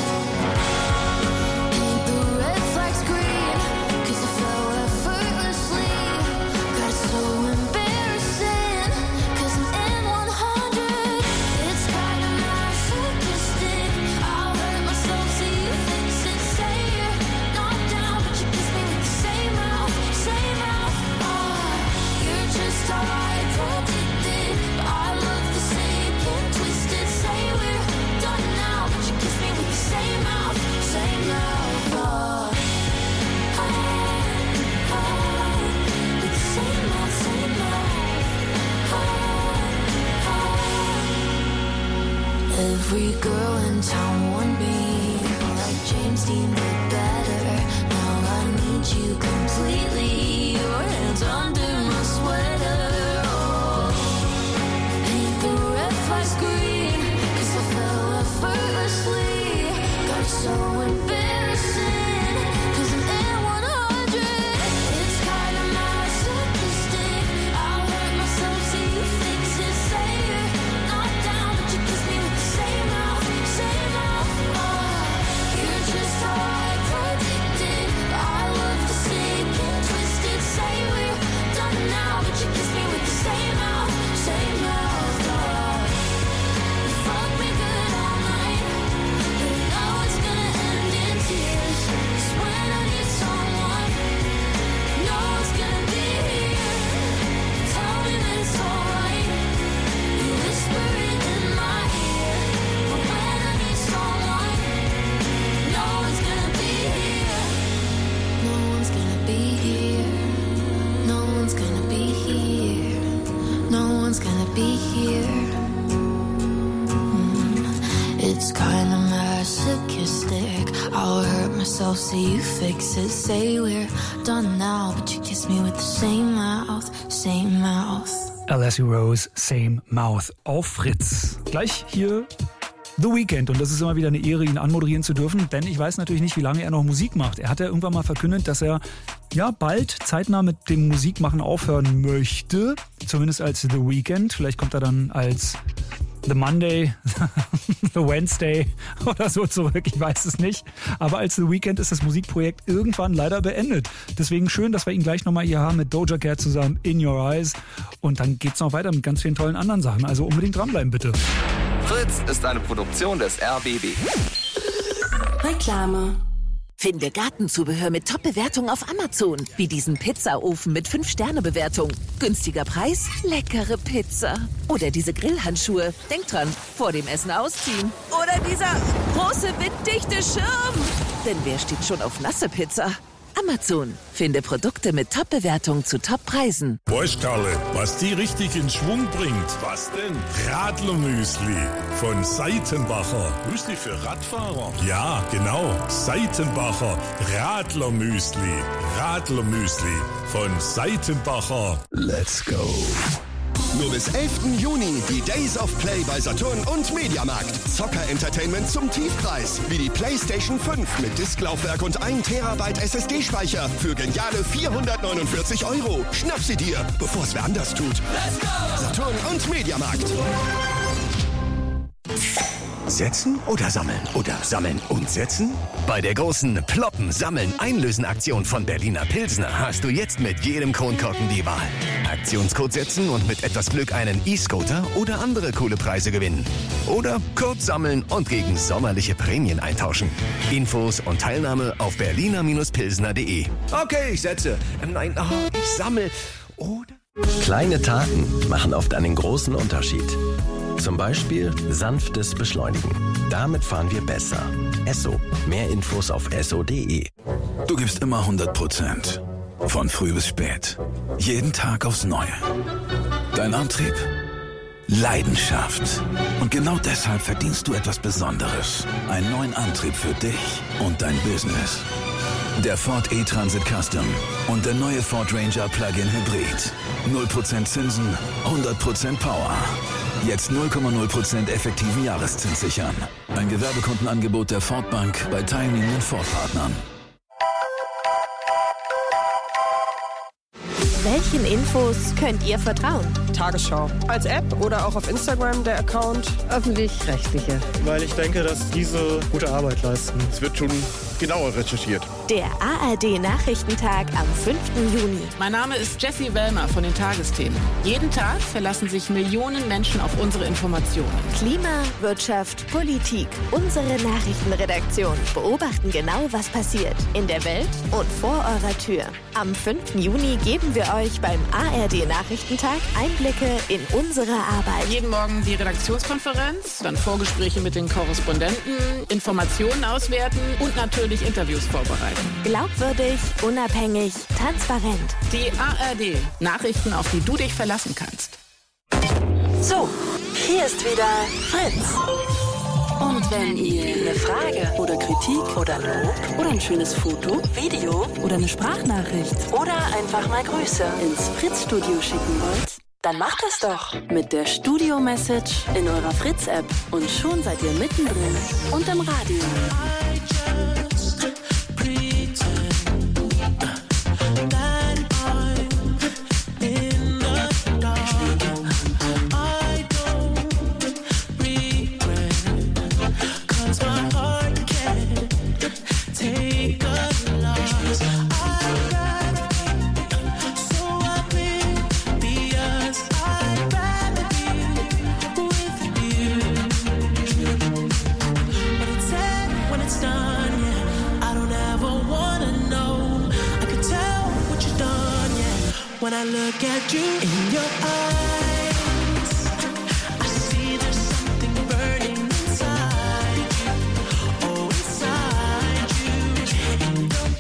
Paint the red flags green, 'cause I fell effortlessly. Got it so embarrassing, 'cause I'm in one hundred. It's kind of masochistic. I'll hurt myself, see you fix it. Say you're not down, but you kiss me with the same mouth, same mouth. Oh, you're just how I predicted, but I love the sick and twisted. Say we're done now, but you kiss me with the same mouth, same mouth. Oh, oh, oh, with the same mouth, same mouth. Oh, oh. Every girl in town want me, like James Dean but better. Now I need you completely. Your hands under my sweater. Oh, paint the red flags green, 'cause I fell effortlessly. Got so embarrassing. myself, so you fix it. Say we're done now, but you kiss me with the same mouth, same mouth. Alessia Rose, Same Mouth auf Fritz. Gleich hier The Weeknd, und das ist immer wieder eine Ehre, ihn anmoderieren zu dürfen, denn ich weiß natürlich nicht, wie lange er noch Musik macht. Er hat ja irgendwann mal verkündet, dass er ja bald zeitnah mit dem Musikmachen aufhören möchte, zumindest als The Weeknd. Vielleicht kommt er dann als The Monday, The Wednesday oder so zurück, ich weiß es nicht. Aber als The Weeknd ist das Musikprojekt irgendwann leider beendet. Deswegen schön, dass wir ihn gleich nochmal hier haben mit Doja Cat zusammen, In Your Eyes. Und dann geht's noch weiter mit ganz vielen tollen anderen Sachen. Also unbedingt dranbleiben, bitte. Fritz ist eine Produktion des R B B. Reklame. Finde Gartenzubehör mit Top-Bewertung auf Amazon. Wie diesen Pizzaofen mit fünf Sterne Bewertung. Günstiger Preis, leckere Pizza. Oder diese Grillhandschuhe. Denk dran, vor dem Essen ausziehen. Oder dieser große winddichte Schirm. Denn wer steht schon auf nasse Pizza? Amazon. Finde Produkte mit Top-Bewertung zu Top-Preisen. Weißt Karle, was die richtig in Schwung bringt? Was denn? Radlermüsli von Seitenbacher. Müsli für Radfahrer? Ja, genau. Seitenbacher Radlermüsli. Radlermüsli von Seitenbacher. Let's go. Nur bis elften Juni die Days of Play bei Saturn und Mediamarkt. Zocker-Entertainment zum Tiefpreis. Wie die PlayStation fünf mit Disklaufwerk und ein Terabyte S S D-Speicher für geniale vierhundertneunundvierzig Euro. Schnapp sie dir, bevor es wer anders tut. Let's go! Saturn und Mediamarkt. Setzen oder sammeln? Oder sammeln und setzen? Bei der großen Ploppen Sammeln Einlösen Aktion von Berliner Pilsner hast du jetzt mit jedem Kronkorken die Wahl. Aktionscode setzen und mit etwas Glück einen E-Scooter oder andere coole Preise gewinnen. Oder Code sammeln und gegen sommerliche Prämien eintauschen. Infos und Teilnahme auf berliner Pilsner punkt de. Okay, ich setze. Nein, oh, ich sammle. Oder? Kleine Taten machen oft einen großen Unterschied. Zum Beispiel sanftes Beschleunigen. Damit fahren wir besser. Esso. Mehr Infos auf esso punkt de. Du gibst immer hundert Prozent. Von früh bis spät. Jeden Tag aufs Neue. Dein Antrieb? Leidenschaft. Und genau deshalb verdienst du etwas Besonderes. Einen neuen Antrieb für dich und dein Business. Der Ford E-Transit Custom und der neue Ford Ranger Plug-in Hybrid. null Prozent Zinsen, hundert Prozent Power. Jetzt null Komma null Prozent effektiven Jahreszins sichern. Ein Gewerbekundenangebot der Ford Bank bei teilnehmenden Ford-Partnern. Welchen Infos könnt ihr vertrauen? Tagesschau. Als App oder auch auf Instagram der Account. Öffentlich-rechtliche. Weil ich denke, dass diese gute Arbeit leisten. Es wird schon genauer recherchiert. Der A R D-Nachrichtentag am fünften Juni. Mein Name ist Jessie Wellmer von den Tagesthemen. Jeden Tag verlassen sich Millionen Menschen auf unsere Informationen. Klima, Wirtschaft, Politik. Unsere Nachrichtenredaktion beobachten genau, was passiert. In der Welt und vor eurer Tür. Am fünften Juni geben wir euch beim A R D-Nachrichtentag Einblicke in unsere Arbeit. Jeden Morgen die Redaktionskonferenz, dann Vorgespräche mit den Korrespondenten, Informationen auswerten und natürlich Interviews vorbereiten. Glaubwürdig, unabhängig, transparent. Die A R D. Nachrichten, auf die du dich verlassen kannst. So, hier ist wieder Fritz. Und wenn ihr eine Frage oder Kritik oder Lob oder ein schönes Foto, Video oder eine Sprachnachricht oder einfach mal Grüße ins Fritz-Studio schicken wollt, dann macht das doch mit der Studio-Message in eurer Fritz-App und schon seid ihr mittendrin und im Radio. When I look at you in your eyes, I see there's something burning inside you. Oh, inside you. In your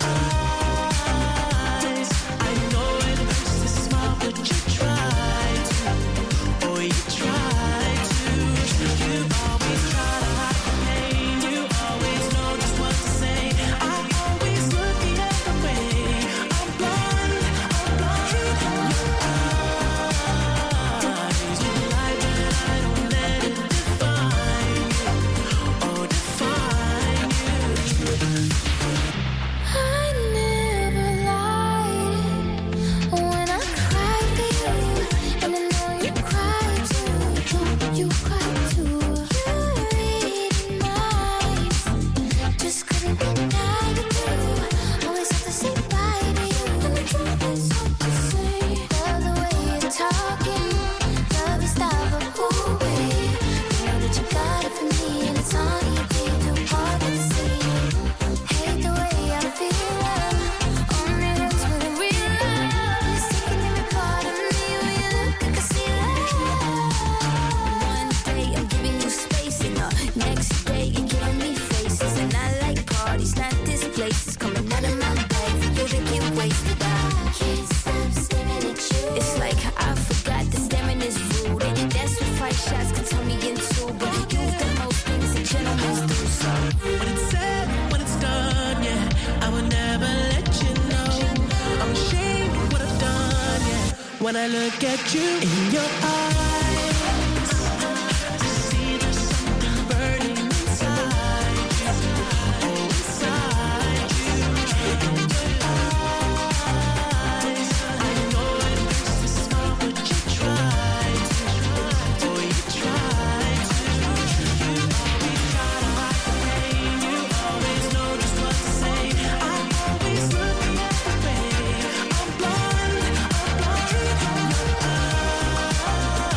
eyes, I know it hurts to smile, but you try to. Oh, you try to. You always try to hide the pain. You always know just what to say. I always look the other way. I'm blind, I'm blind. When I look at you in your eyes, I see there's something burning inside you. Oh, inside you. In your eyes, I know it hurts to smile, but you try to. Oh, you try to. You always try to hide the pain. You always know just what to say. I always look the other way. I'm blind, I'm blind.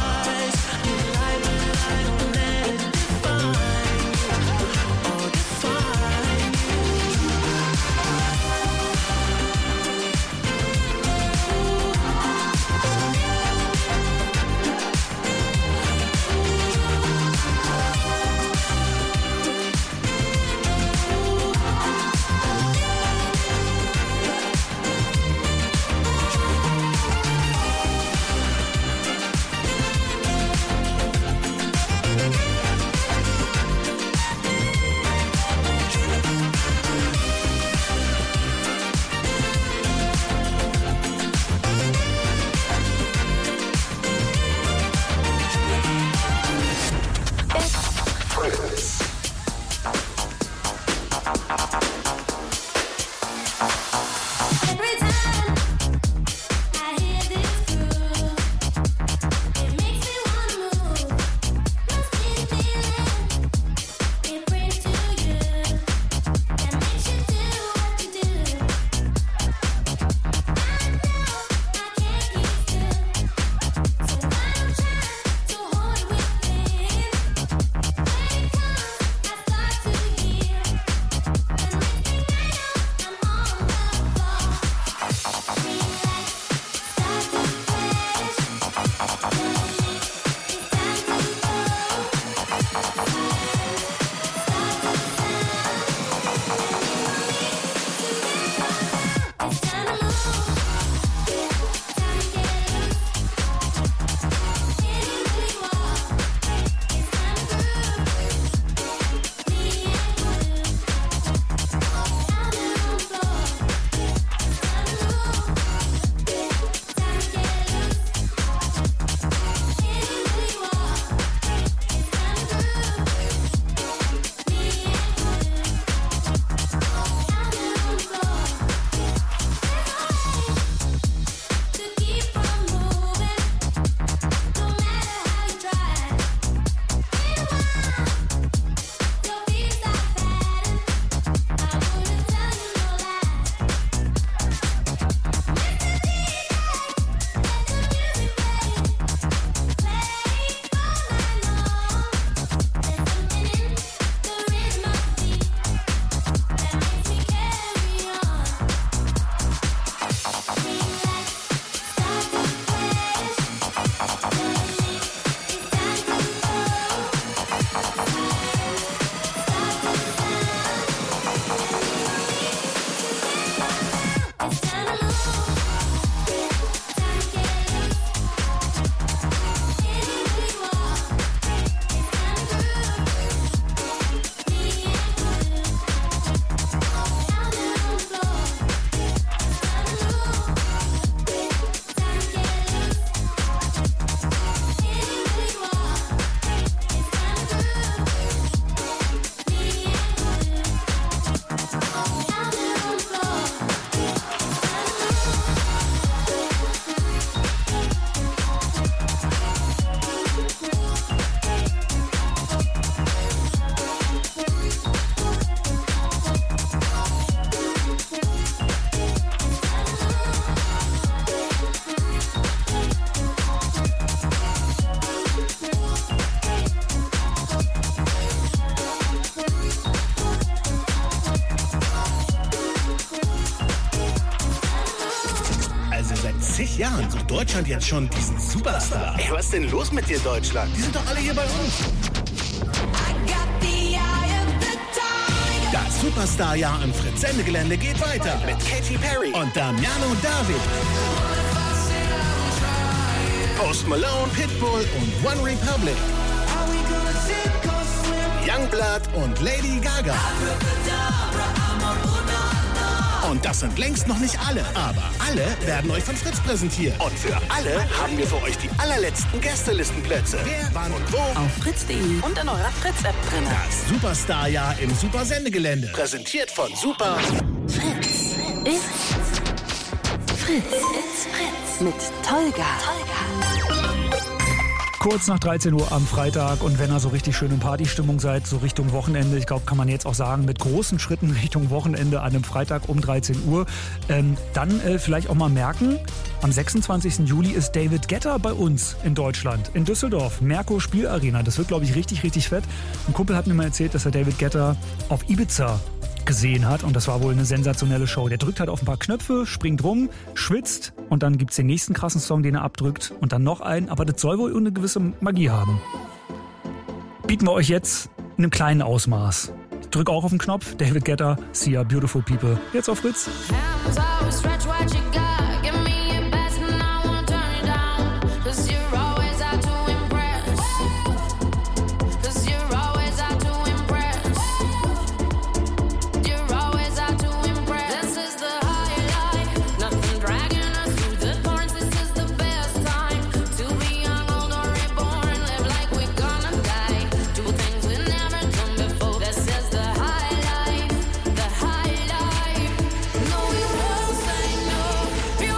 zig Jahren sucht Deutschland jetzt schon diesen Superstar. Ey, was ist denn los mit dir, Deutschland? Die sind doch alle hier bei uns. Das Superstar-Jahr im Fritz-Sendegelände geht weiter. Mit Katy Perry und Damiano David. Post Malone, Pitbull und One Republic. Youngblood und Lady Gaga. Und das sind längst noch nicht alle, aber alle werden euch von Fritz präsentiert. Und für alle haben wir für euch die allerletzten Gästelistenplätze. Wer, wann und wo? Auf fritz punkt de und in eurer Fritz-App drin. Das Superstar-Jahr im Super-Sendegelände. Präsentiert von Super... Fritz ist Fritz ist Fritz mit Tolga. Kurz nach dreizehn Uhr am Freitag und wenn ihr so richtig schön in Partystimmung seid, so Richtung Wochenende, ich glaube, kann man jetzt auch sagen, mit großen Schritten Richtung Wochenende an einem Freitag um dreizehn Uhr, ähm, dann äh, vielleicht auch mal merken, am sechsundzwanzigsten Juli ist David Guetta bei uns in Deutschland, in Düsseldorf, Merkur Spielarena. Das wird, glaube ich, richtig, richtig fett. Ein Kumpel hat mir mal erzählt, dass er David Guetta auf Ibiza gesehen hat und das war wohl eine sensationelle Show. Der drückt halt auf ein paar Knöpfe, springt rum, schwitzt und dann gibt's den nächsten krassen Song, den er abdrückt und dann noch einen, aber das soll wohl eine gewisse Magie haben. Bieten wir euch jetzt in einem kleinen Ausmaß. Ich drück auch auf den Knopf, David Guetta, Sia, Beautiful People. Jetzt auf Fritz. No, you won't say no.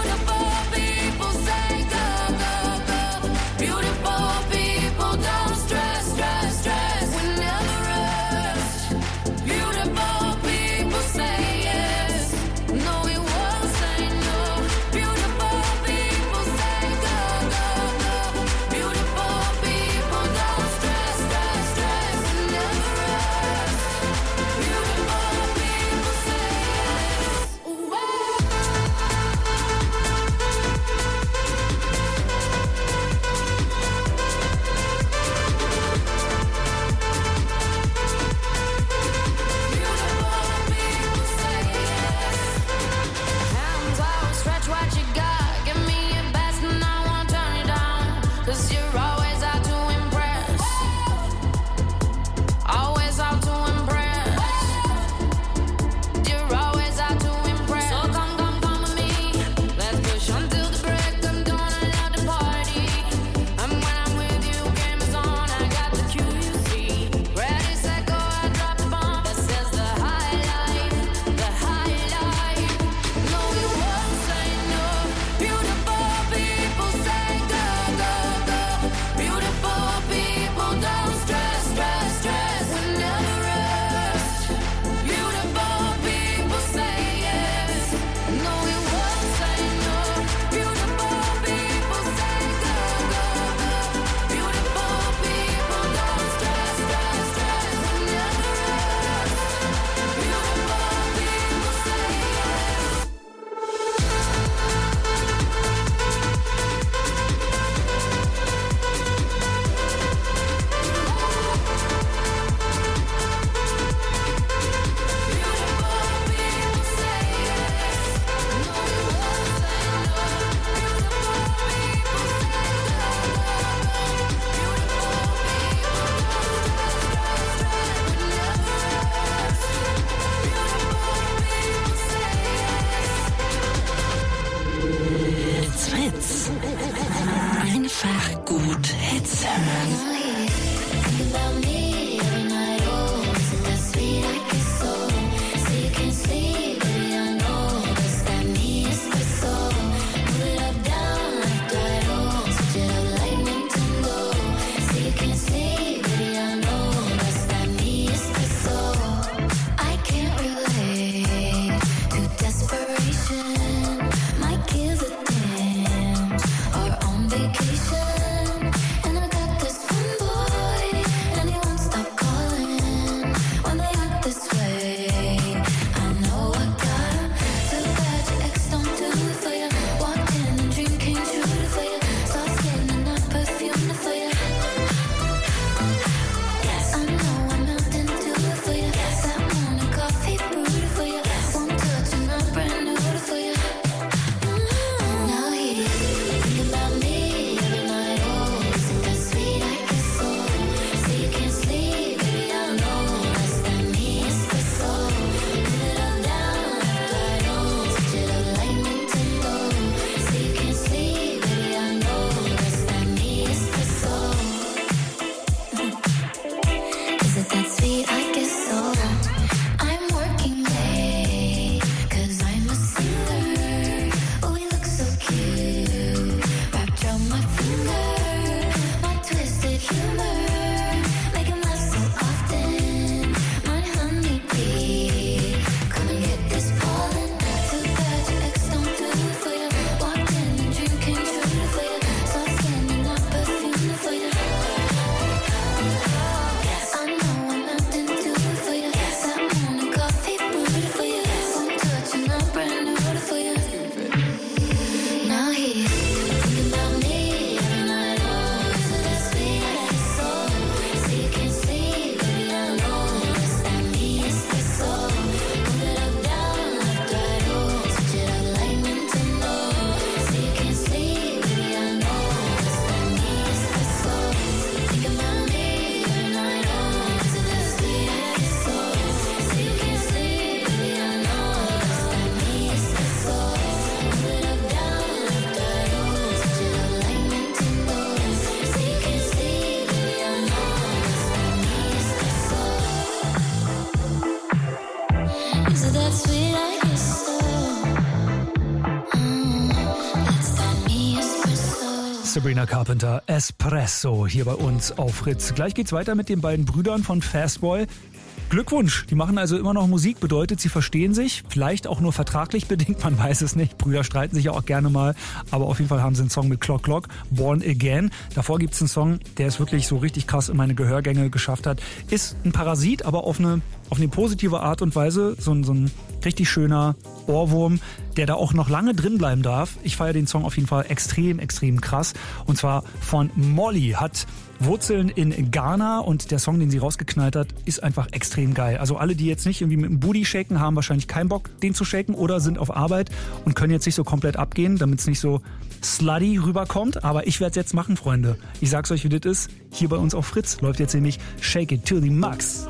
Sabrina Carpenter, Espresso hier bei uns auf Fritz. Gleich geht's weiter mit den beiden Brüdern von Fastboy. Glückwunsch, die machen also immer noch Musik, bedeutet, sie verstehen sich, vielleicht auch nur vertraglich bedingt, man weiß es nicht. Brüder streiten sich ja auch gerne mal, aber auf jeden Fall haben sie einen Song mit Clock Clock, Born Again. Davor gibt's einen Song, der es wirklich so richtig krass in meine Gehörgänge geschafft hat. Ist ein Parasit, aber auf eine, auf eine positive Art und Weise, so ein, so ein richtig schöner Ohrwurm, der da auch noch lange drin bleiben darf. Ich feiere den Song auf jeden Fall extrem, extrem krass. Und zwar von Molly, hat Wurzeln in Ghana und der Song, den sie rausgeknallt hat, ist einfach extrem geil. Also alle, die jetzt nicht irgendwie mit dem Booty shaken, haben wahrscheinlich keinen Bock, den zu shaken oder sind auf Arbeit und können jetzt nicht so komplett abgehen, damit es nicht so slutty rüberkommt. Aber ich werde es jetzt machen, Freunde. Ich sag's euch, wie das ist. Hier bei uns auf Fritz läuft jetzt nämlich Shake It to the Max.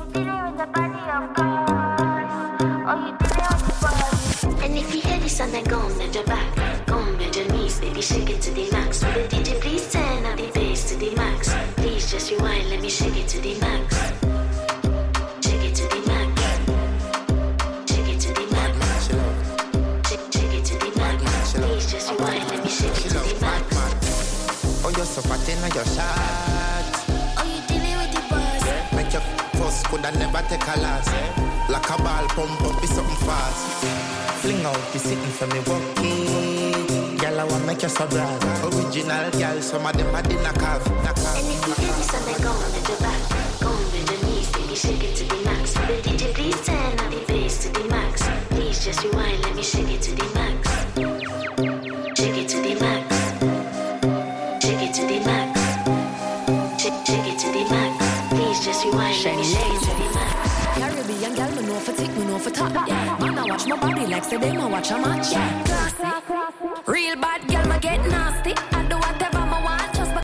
And if you hear this song, then go on bend your back, go on bend your knees, baby, shake it to the max. Will the D J please turn up the bass to the max? Please just rewind, let me shake it to the max. Shake it to the max. Shake it to the max. Shake, shake it to the max. Please just rewind, let me shake it to the max. Oh, you're so fat in your shot. Oh, you dealing with the boss? Make your first could I never take a last. Like a ball pump up, be something fast. Fling out the sitting for me walking. Girl, I want make you so brag. Original girl, some of them are in a calf. And if you hear this song, then go on bend your back, go on bend your knees, baby, shake it to the max. Will the D J please turn up the bass to the max? Please just rewind, let me shake it to the max. Shake it to the max. Shake it to the max. Shake, shake it to the max. Please just rewind, let me shake it to the max. Caribbean girl, me know for tick, me know for top. Yeah, man, I watch my body like say they ma watch a match. Yeah, real bad girl.